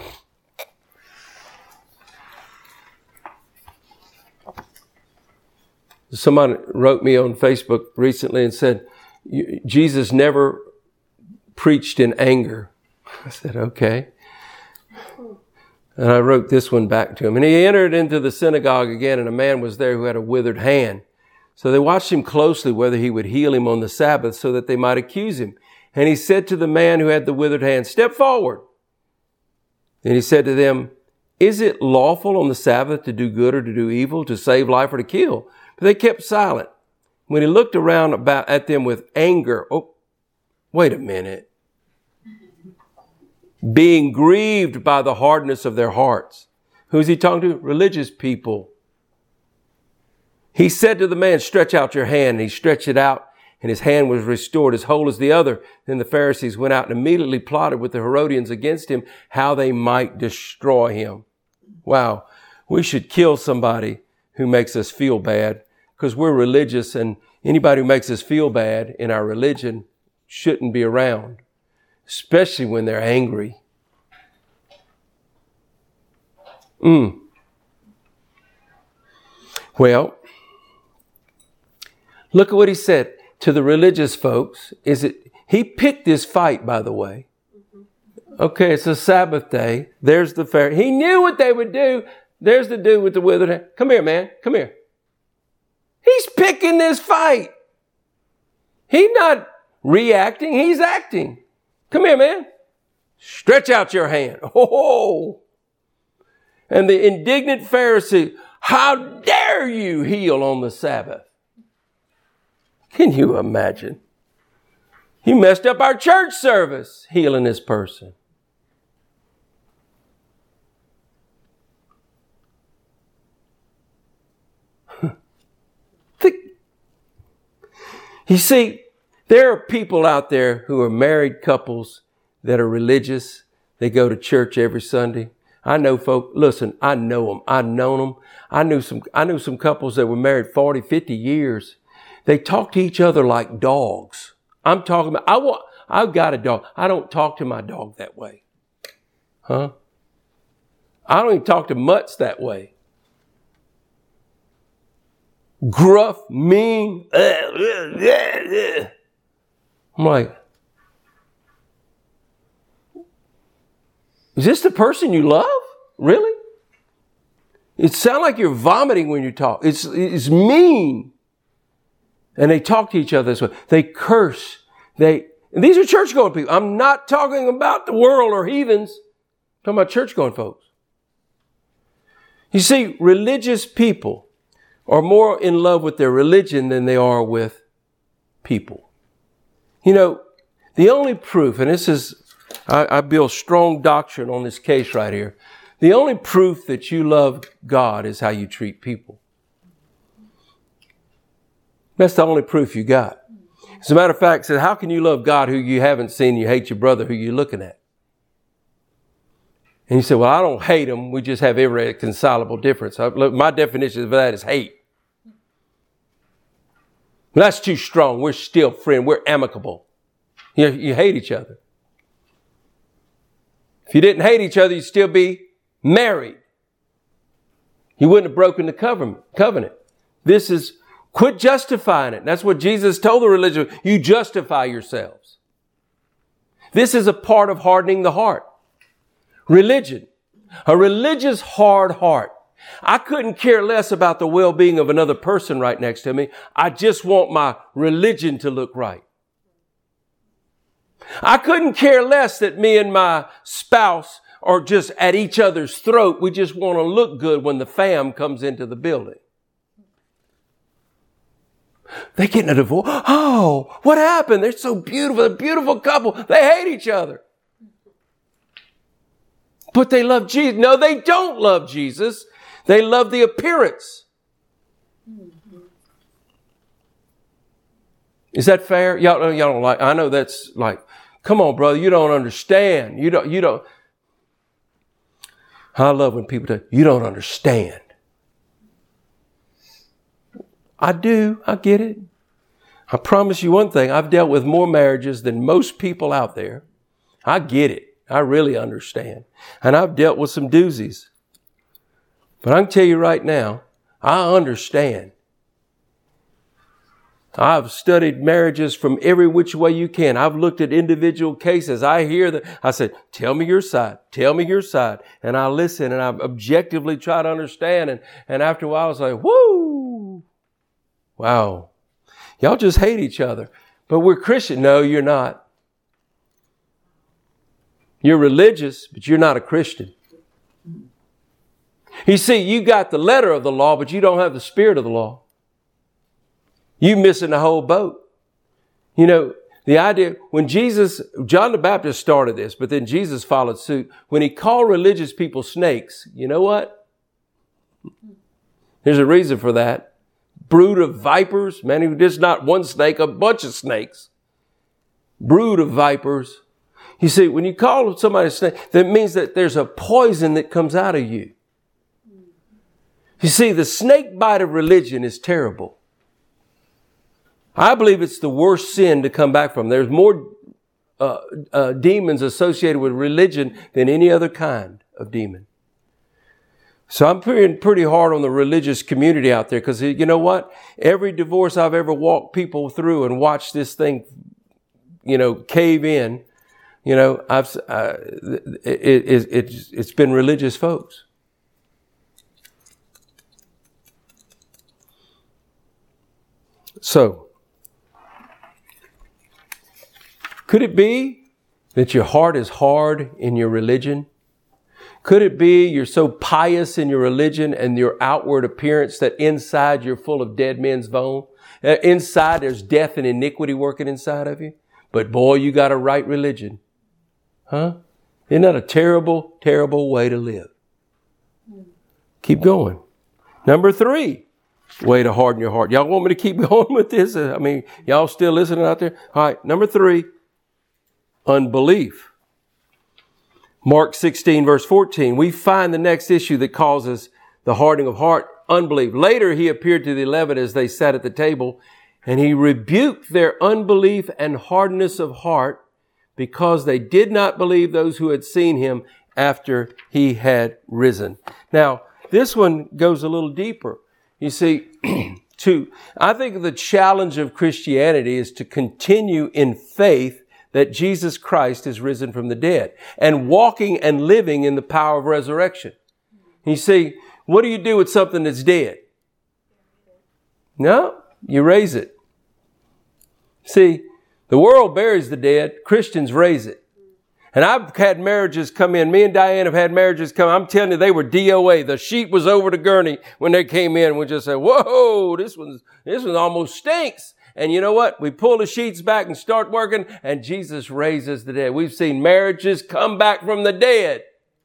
Somebody wrote me on Facebook recently and said, Jesus never preached in anger. I said, okay. And I wrote this one back to him. And he entered into the synagogue again, and a man was there who had a withered hand. So they watched him closely whether he would heal him on the Sabbath so that they might accuse him. And he said to the man who had the withered hand, step forward. And he said to them, is it lawful on the Sabbath to do good or to do evil, to save life or to kill? But they kept silent. When he looked around about at them with anger, oh, wait a minute. Being grieved by the hardness of their hearts. Who's he talking to? Religious people. He said to the man, stretch out your hand. And he stretched it out, and his hand was restored as whole as the other. Then the Pharisees went out and immediately plotted with the Herodians against him, how they might destroy him. Wow. We should kill somebody who makes us feel bad, because we're religious, and anybody who makes us feel bad in our religion shouldn't be around, especially when they're angry. Mm. Well, look at what he said to the religious folks. Is it, he picked this fight, by the way. Okay, it's a Sabbath day. There's the Pharisee. He knew what they would do. There's the dude with the withered hand. Come here, man. Come here. He's picking this fight. He's not reacting. He's acting. Come here, man. Stretch out your hand. Oh. And the indignant Pharisee, how dare you heal on the Sabbath? Can you imagine? He messed up our church service healing this person. You see, there are people out there who are married couples that are religious. They go to church every Sunday. I know folk, listen, I know them. I've known them. I knew some, I knew some couples that were married forty, fifty years. They talk to each other like dogs. I'm talking about, I want, I've got a dog. I don't talk to my dog that way. Huh? I don't even talk to mutts that way. Gruff, mean. I'm like, is this the person you love? Really? It sounds like you're vomiting when you talk. It's, it's mean. And they talk to each other this way. They curse. They, and these are church-going people. I'm not talking about the world or heathens. I'm talking about church-going folks. You see, religious people are more in love with their religion than they are with people. You know, the only proof, and this is, I, I build strong doctrine on this case right here. The only proof that you love God is how you treat people. That's the only proof you got. As a matter of fact, it says, how can you love God who you haven't seen? You hate your brother who you're looking at. And you say, well, I don't hate him. We just have irreconcilable difference. My definition of that is hate. That's too strong. We're still friends. We're amicable. You, you hate each other. If you didn't hate each other, you'd still be married. You wouldn't have broken the covenant. This is, quit justifying it. That's what Jesus told the religious. You justify yourselves. This is a part of hardening the heart. Religion. A religious hard heart. I couldn't care less about the well-being of another person right next to me. I just want my religion to look right. I couldn't care less that me and my spouse are just at each other's throat. We just want to look good when the fam comes into the building. They get in a divorce. Oh, what happened? They're so beautiful. A beautiful couple. They hate each other. But they love Jesus. No, they don't love Jesus. They love the appearance. Is that fair? Y'all, y'all don't like, I know that's like, come on, brother, you don't understand. You don't, you don't. I love when people say, you don't understand. I do. I get it. I promise you one thing. I've dealt with more marriages than most people out there. I get it. I really understand. And I've dealt with some doozies. But I can tell you right now, I understand. I've studied marriages from every which way you can. I've looked at individual cases. I hear that. I said, tell me your side. Tell me your side. And I listen and I objectively try to understand. And, and after a while, I was like, whoo, wow. Y'all just hate each other. But we're Christian. No, you're not. You're religious, but you're not a Christian. You see, you got the letter of the law, but you don't have the spirit of the law. You missing the whole boat. You know, the idea, when Jesus, John the Baptist started this, but then Jesus followed suit. When he called religious people snakes, you know what? There's a reason for that. Brood of vipers. Man, just not one snake, a bunch of snakes. Brood of vipers. You see, when you call somebody a snake, that means that there's a poison that comes out of you. You see, the snake bite of religion is terrible. I believe it's the worst sin to come back from. There's more uh, uh, demons associated with religion than any other kind of demon. So I'm pretty, pretty hard on the religious community out there because you know what? Every divorce I've ever walked people through and watched this thing, you know, cave in, you know, I've uh, it, it, it, it's been religious folks. So, could it be that your heart is hard in your religion? Could it be you're so pious in your religion and your outward appearance that inside you're full of dead men's bone? Uh, inside there's death and iniquity working inside of you? But boy, you got a right religion. Huh? Isn't that a terrible, terrible way to live? Keep going. Number three. Way to harden your heart. Y'all want me to keep going with this? I mean, y'all still listening out there? All right. Number three, unbelief. Mark sixteen, verse fourteen. We find the next issue that causes the hardening of heart, unbelief. Later, he appeared to the eleven as they sat at the table, and he rebuked their unbelief and hardness of heart because they did not believe those who had seen him after he had risen. Now, this one goes a little deeper. You see, to, I think the challenge of Christianity is to continue in faith that Jesus Christ is risen from the dead and walking and living in the power of resurrection. You see, what do you do with something that's dead? No, you raise it. See, the world buries the dead. Christians raise it. And I've had marriages come in. Me and Diane have had marriages come. I'm telling you, they were D O A. The sheet was over to Gurney when they came in. We just said, whoa, this one's, this one almost stinks. And you know what? We pull the sheets back and start working, and Jesus raises the dead. We've seen marriages come back from the dead.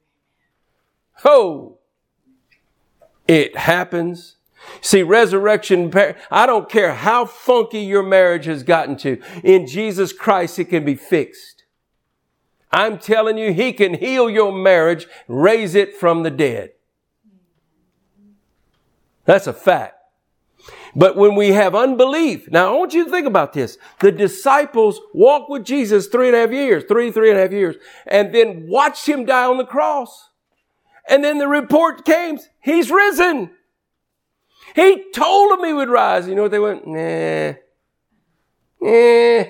Oh, it happens. See, resurrection, I don't care how funky your marriage has gotten to. In Jesus Christ, it can be fixed. I'm telling you, he can heal your marriage, raise it from the dead. That's a fact. But when we have unbelief, now I want you to think about this. The disciples walked with Jesus three and a half years, three, three and a half years, and then watched him die on the cross. And then the report came, he's risen. He told them he would rise. You know what they went? Nah. Eh.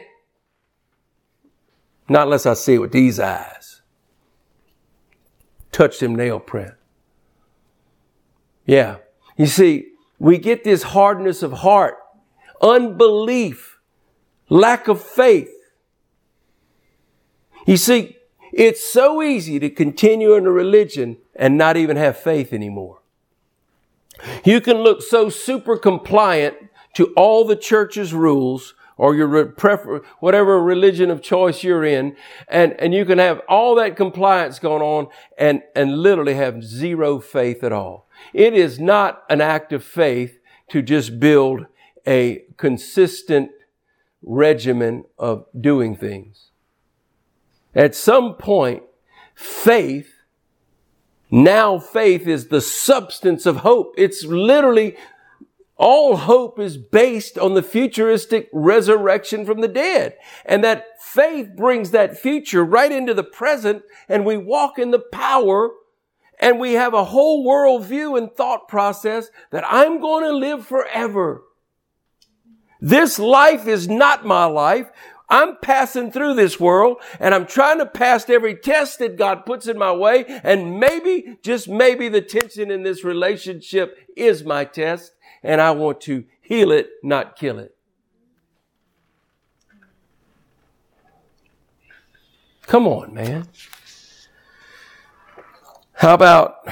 Not unless I see it with these eyes. Touch them nail print. Yeah. You see, we get this hardness of heart, unbelief, lack of faith. You see, it's so easy to continue in a religion and not even have faith anymore. You can look so super compliant to all the church's rules or your prefer, whatever religion of choice you're in, and, and you can have all that compliance going on and, and literally have zero faith at all. It is not an act of faith to just build a consistent regimen of doing things. At some point, faith, now faith is the substance of hope. It's literally, all hope is based on the futuristic resurrection from the dead. And that faith brings that future right into the present, and we walk in the power, and we have a whole worldview and thought process that I'm going to live forever. This life is not my life. I'm passing through this world, and I'm trying to pass every test that God puts in my way, and maybe, just maybe, the tension in this relationship is my test, and I want to heal it, not kill it. Come on, man. How about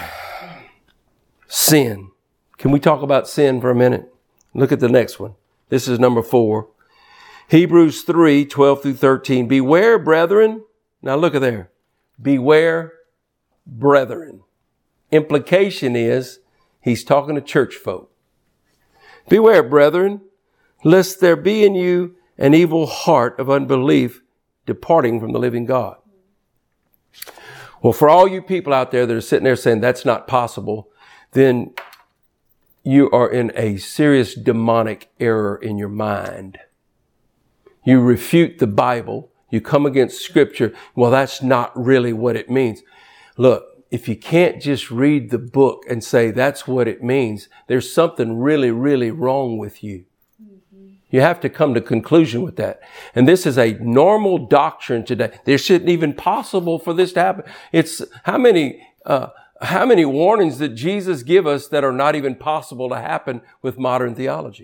sin? Can we talk about sin for a minute? Look at the next one. This is number four. Hebrews three, twelve through thirteen. Beware, brethren. Now look at there. Beware, brethren. Implication is he's talking to church folk. Beware, brethren, lest there be in you an evil heart of unbelief departing from the living God. Well, for all you people out there that are sitting there saying that's not possible, then you are in a serious demonic error in your mind. You refute the Bible. You come against Scripture. Well, that's not really what it means. Look, if you can't just read the book and say that's what it means, there's something really, really wrong with you. Mm-hmm. You have to come to conclusion with that. And this is a normal doctrine today. There shouldn't even possible for this to happen. It's how many, uh, how many warnings that Jesus give us that are not even possible to happen with modern theology?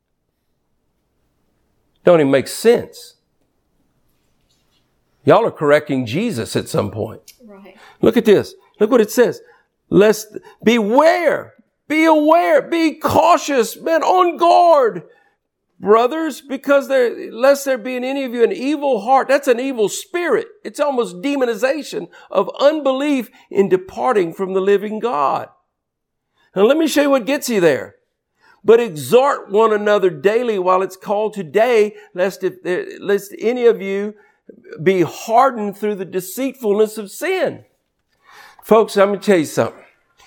Don't even make sense. Y'all are correcting Jesus at some point. Right. Look at this. Look what it says. Lest, beware, be aware, be cautious, man, on guard, brothers, because there, lest there be in any of you an evil heart. That's an evil spirit. It's almost demonization of unbelief in departing from the living God. Now let me show you what gets you there. But exhort one another daily while it's called today, lest, if, lest any of you be hardened through the deceitfulness of sin. Folks, I'm going to tell you something.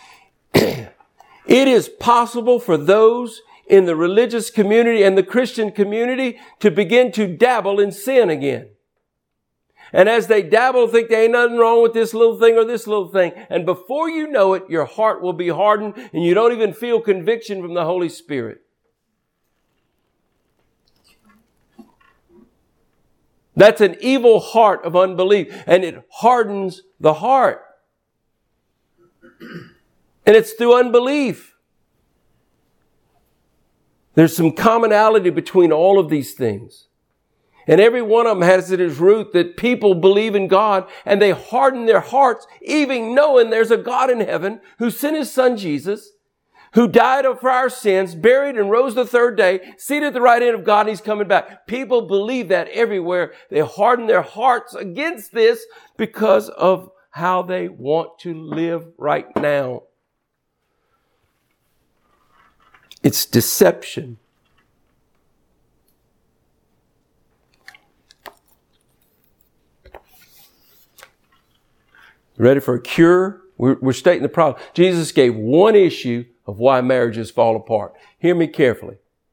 It is possible for those in the religious community and the Christian community to begin to dabble in sin again. And as they dabble, think there ain't nothing wrong with this little thing or this little thing. And before you know it, your heart will be hardened and you don't even feel conviction from the Holy Spirit. That's an evil heart of unbelief, and it hardens the heart. And it's through unbelief. There's some commonality between all of these things. And every one of them has at its root that people believe in God and they harden their hearts, even knowing there's a God in heaven who sent his son Jesus, who died for our sins, buried and rose the third day, seated at the right hand of God, and he's coming back. People believe that everywhere. They harden their hearts against this because of how they want to live right now. It's deception. Ready for a cure? We're, we're stating the problem. Jesus gave one issue of why marriages fall apart. Hear me carefully.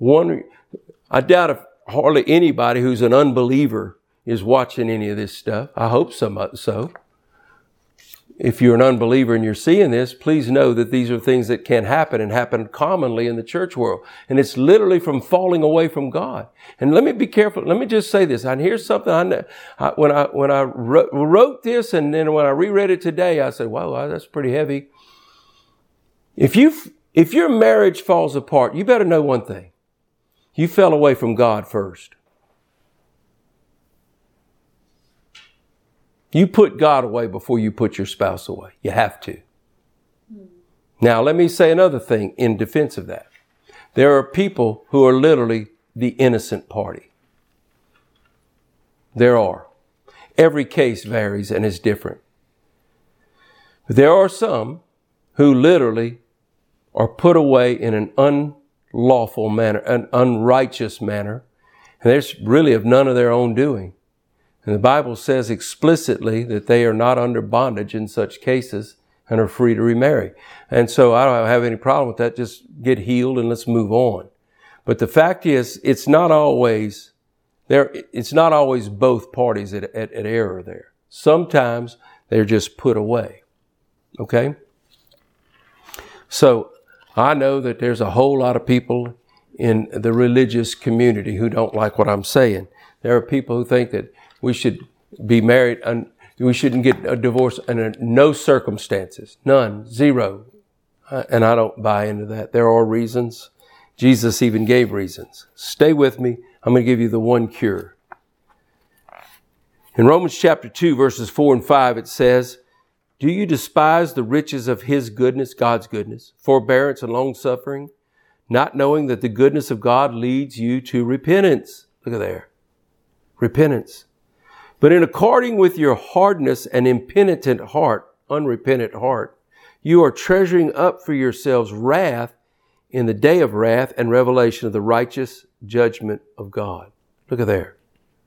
one, I doubt if hardly anybody who's an unbeliever is watching any of this stuff. I hope so. so. If you're an unbeliever and you're seeing this, please know that these are things that can happen and happen commonly in the church world. And it's literally from falling away from God. And let me be careful. Let me just say this. And here's something I know. I, when I, when I wrote, wrote this and then when I reread it today, I said, wow, that's pretty heavy. If you, if your marriage falls apart, you better know one thing. You fell away from God first. You put God away before you put your spouse away. You have to. Mm. Now, let me say another thing in defense of that. There are people who are literally the innocent party. There are. Every case varies and is different. But there are some who literally are put away in an unlawful manner, an unrighteous manner, and there's really of none of their own doing. And the Bible says explicitly that they are not under bondage in such cases and are free to remarry. And so I don't have any problem with that. Just get healed and let's move on. But the fact is, it's not always there. It's not always both parties at, at, at error there. Sometimes they're just put away. Okay? So I know that there's a whole lot of people in the religious community who don't like what I'm saying. There are people who think that we should be married and we shouldn't get a divorce under no circumstances. None. Zero. And I don't buy into that. There are reasons. Jesus even gave reasons. Stay with me. I'm going to give you the one cure. In Romans chapter two, verses four and five, it says, do you despise the riches of his goodness, God's goodness, forbearance and long suffering, not knowing that the goodness of God leads you to repentance? Look at there. Repentance. But in according with your hardness and impenitent heart, unrepentant heart, you are treasuring up for yourselves wrath in the day of wrath and revelation of the righteous judgment of God. Look at there.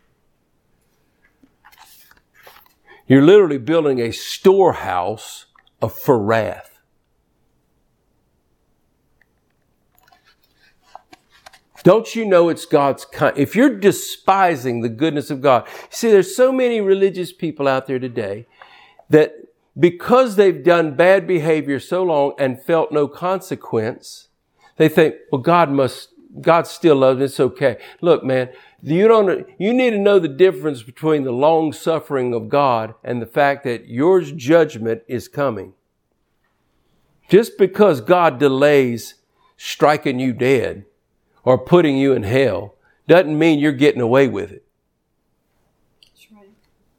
You're literally building a storehouse of for wrath. Don't you know it's God's kind? If you're despising the goodness of God, see, there's so many religious people out there today that because they've done bad behavior so long and felt no consequence, they think, well, God must, God still loves me. It's okay. Look, man, you don't, you need to know the difference between the long suffering of God and the fact that your judgment is coming. Just because God delays striking you dead or putting you in hell doesn't mean you're getting away with it. That's right.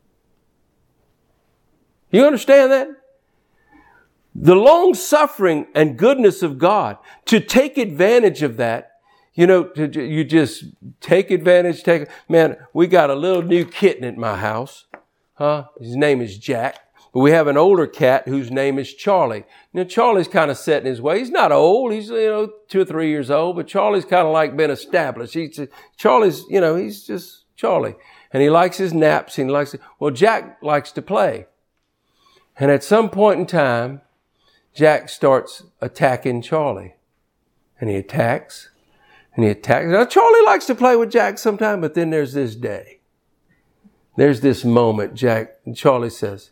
You understand that? The long suffering and goodness of God, to take advantage of that, you know, to, you just take advantage, take, man, we got a little new kitten at my house. Huh? His name is Jack. But we have an older cat whose name is Charlie. Now, Charlie's kind of set in his way. He's not old. He's, you know, two or three years old, but Charlie's kind of like been established. He's, Charlie's, you know, he's just Charlie. And he likes his naps. And he likes to, well, Jack likes to play. And at some point in time, Jack starts attacking Charlie. And he attacks. And he attacks. Now, Charlie likes to play with Jack sometime, but then there's this day. There's this moment, Jack, and Charlie says,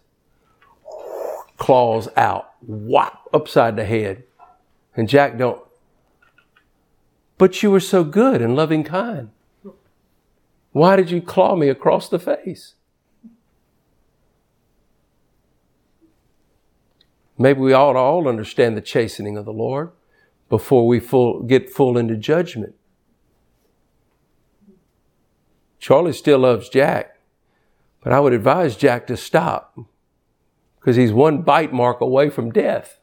claws out, whop, upside the head. And Jack don't. But you were so good and loving kind. Why did you claw me across the face? Maybe we ought to all understand the chastening of the Lord before we full, get full into judgment. Charlie still loves Jack, but I would advise Jack to stop, because he's one bite mark away from death.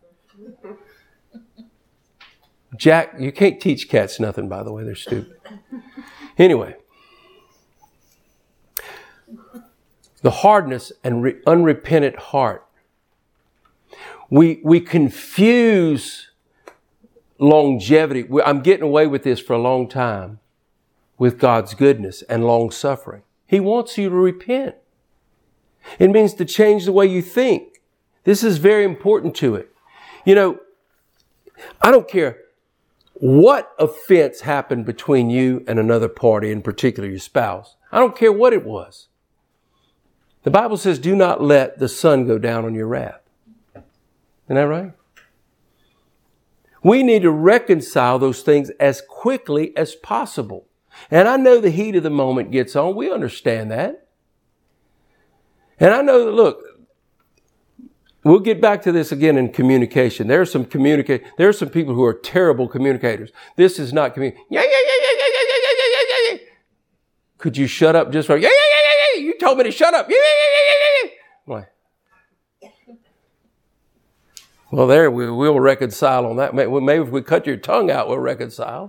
Jack, you can't teach cats nothing, by the way. They're stupid. Anyway, the hardness and re- unrepentant heart. We, we confuse longevity. I'm getting away with this for a long time with God's goodness and long suffering. He wants you to repent. It means to change the way you think. This is very important to it. You know, I don't care what offense happened between you and another party, in particular your spouse. I don't care what it was. The Bible says, do not let the sun go down on your wrath. Isn't that right? We need to reconcile those things as quickly as possible. And I know the heat of the moment gets on. We understand that. And I know that, look, we'll get back to this again in communication. There are some communicate. There are some people who are terrible communicators. This is not communication. Yeah, yeah, yeah, yeah, yeah, yeah, yeah, yeah, yeah, yeah. Could you shut up just for, yeah, yeah, yeah, yeah, yeah. You told me to shut up. Yeah, yeah, yeah, yeah, yeah, yeah. Why? Well, there, we will reconcile on that. Maybe if we cut your tongue out, we'll reconcile.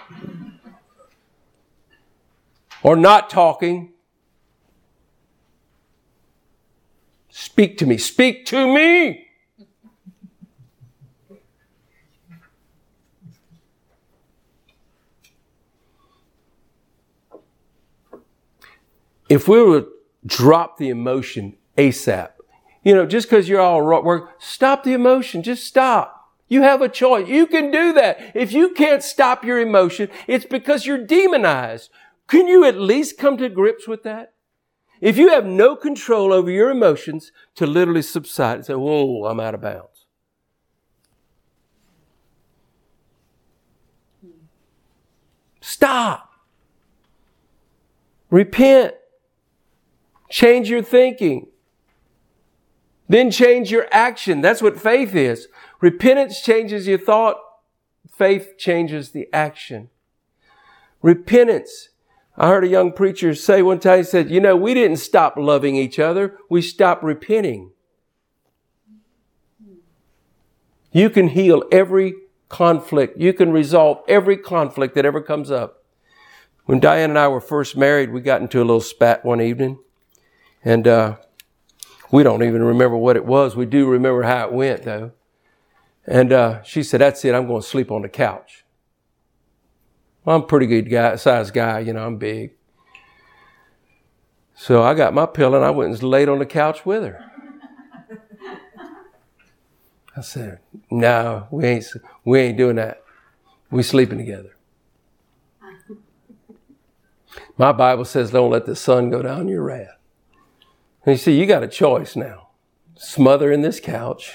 Or not talking. Speak to me. Speak to me. If we were to drop the emotion ASAP, you know, just because you're all work, stop the emotion. Just stop. You have a choice. You can do that. If you can't stop your emotion, it's because you're demonized. Can you at least come to grips with that? If you have no control over your emotions, to literally subside and say, whoa, I'm out of bounds. Stop. Repent. Change your thinking. Then change your action. That's what faith is. Repentance changes your thought. Faith changes the action. Repentance. I heard a young preacher say one time, he said, you know, we didn't stop loving each other. We stopped repenting. You can heal every conflict. You can resolve every conflict that ever comes up. When Diane and I were first married, we got into a little spat one evening. And, uh, we don't even remember what it was. We do remember how it went, though. And uh, she said, that's it. I'm going to sleep on the couch. Well, I'm a pretty good guy, size guy. You know, I'm big. So I got my pillow and I went and laid on the couch with her. I said, no, we ain't, we ain't doing that. We sleeping together. My Bible says, don't let the sun go down your wrath. And you see, you got a choice now. Smother in this couch.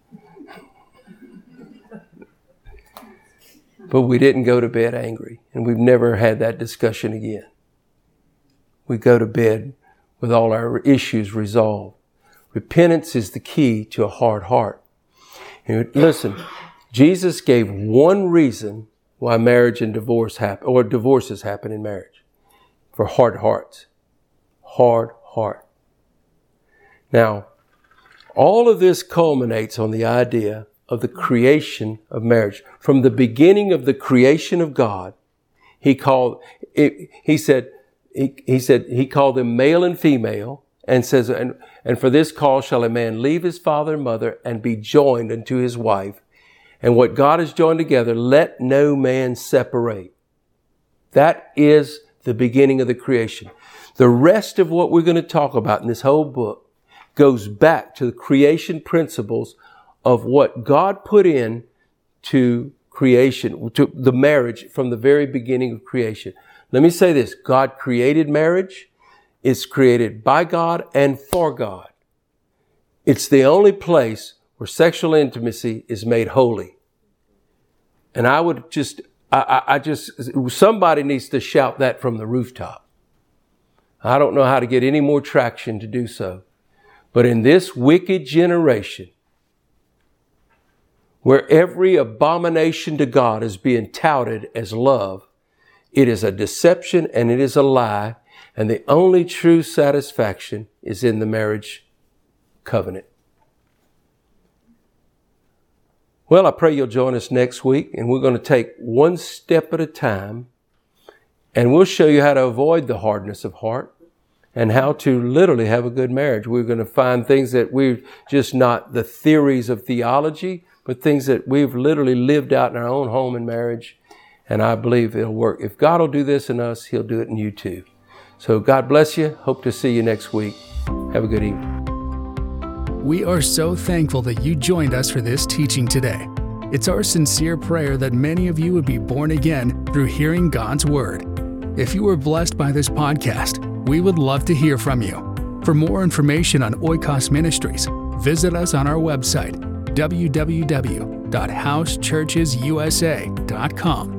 But we didn't go to bed angry. And we've never had that discussion again. We go to bed with all our issues resolved. Repentance is the key to a hard heart. And listen, Jesus gave one reason why marriage and divorce happen, or divorces happen in marriage. For hard hearts. Hard heart. Now, all of this culminates on the idea of the creation of marriage. From the beginning of the creation of God, he called, it, he said, he, he said, he called them male and female, and says, and, and for this cause shall a man leave his father and mother and be joined unto his wife. And what God has joined together, let no man separate. That is the beginning of the creation. The rest of what we're going to talk about in this whole book goes back to the creation principles of what God put in to creation, to the marriage from the very beginning of creation. Let me say this. God created marriage. It's created by God and for God. It's the only place where sexual intimacy is made holy. And I would just, I, I just, somebody needs to shout that from the rooftop. I don't know how to get any more traction to do so. But in this wicked generation, where every abomination to God is being touted as love, it is a deception and it is a lie, and the only true satisfaction is in the marriage covenant. Well, I pray you'll join us next week, and we're going to take one step at a time, and we'll show you how to avoid the hardness of heart and how to literally have a good marriage. We're going to find things that we're just not the theories of theology, but things that we've literally lived out in our own home and marriage. And I believe it'll work. If God will do this in us, He'll do it in you too. So God bless you. Hope to see you next week. Have a good evening. We are so thankful that you joined us for this teaching today. It's our sincere prayer that many of you would be born again through hearing God's Word. If you were blessed by this podcast, we would love to hear from you. For more information on Oikos Ministries, visit us on our website, w w w dot house churches u s a dot com.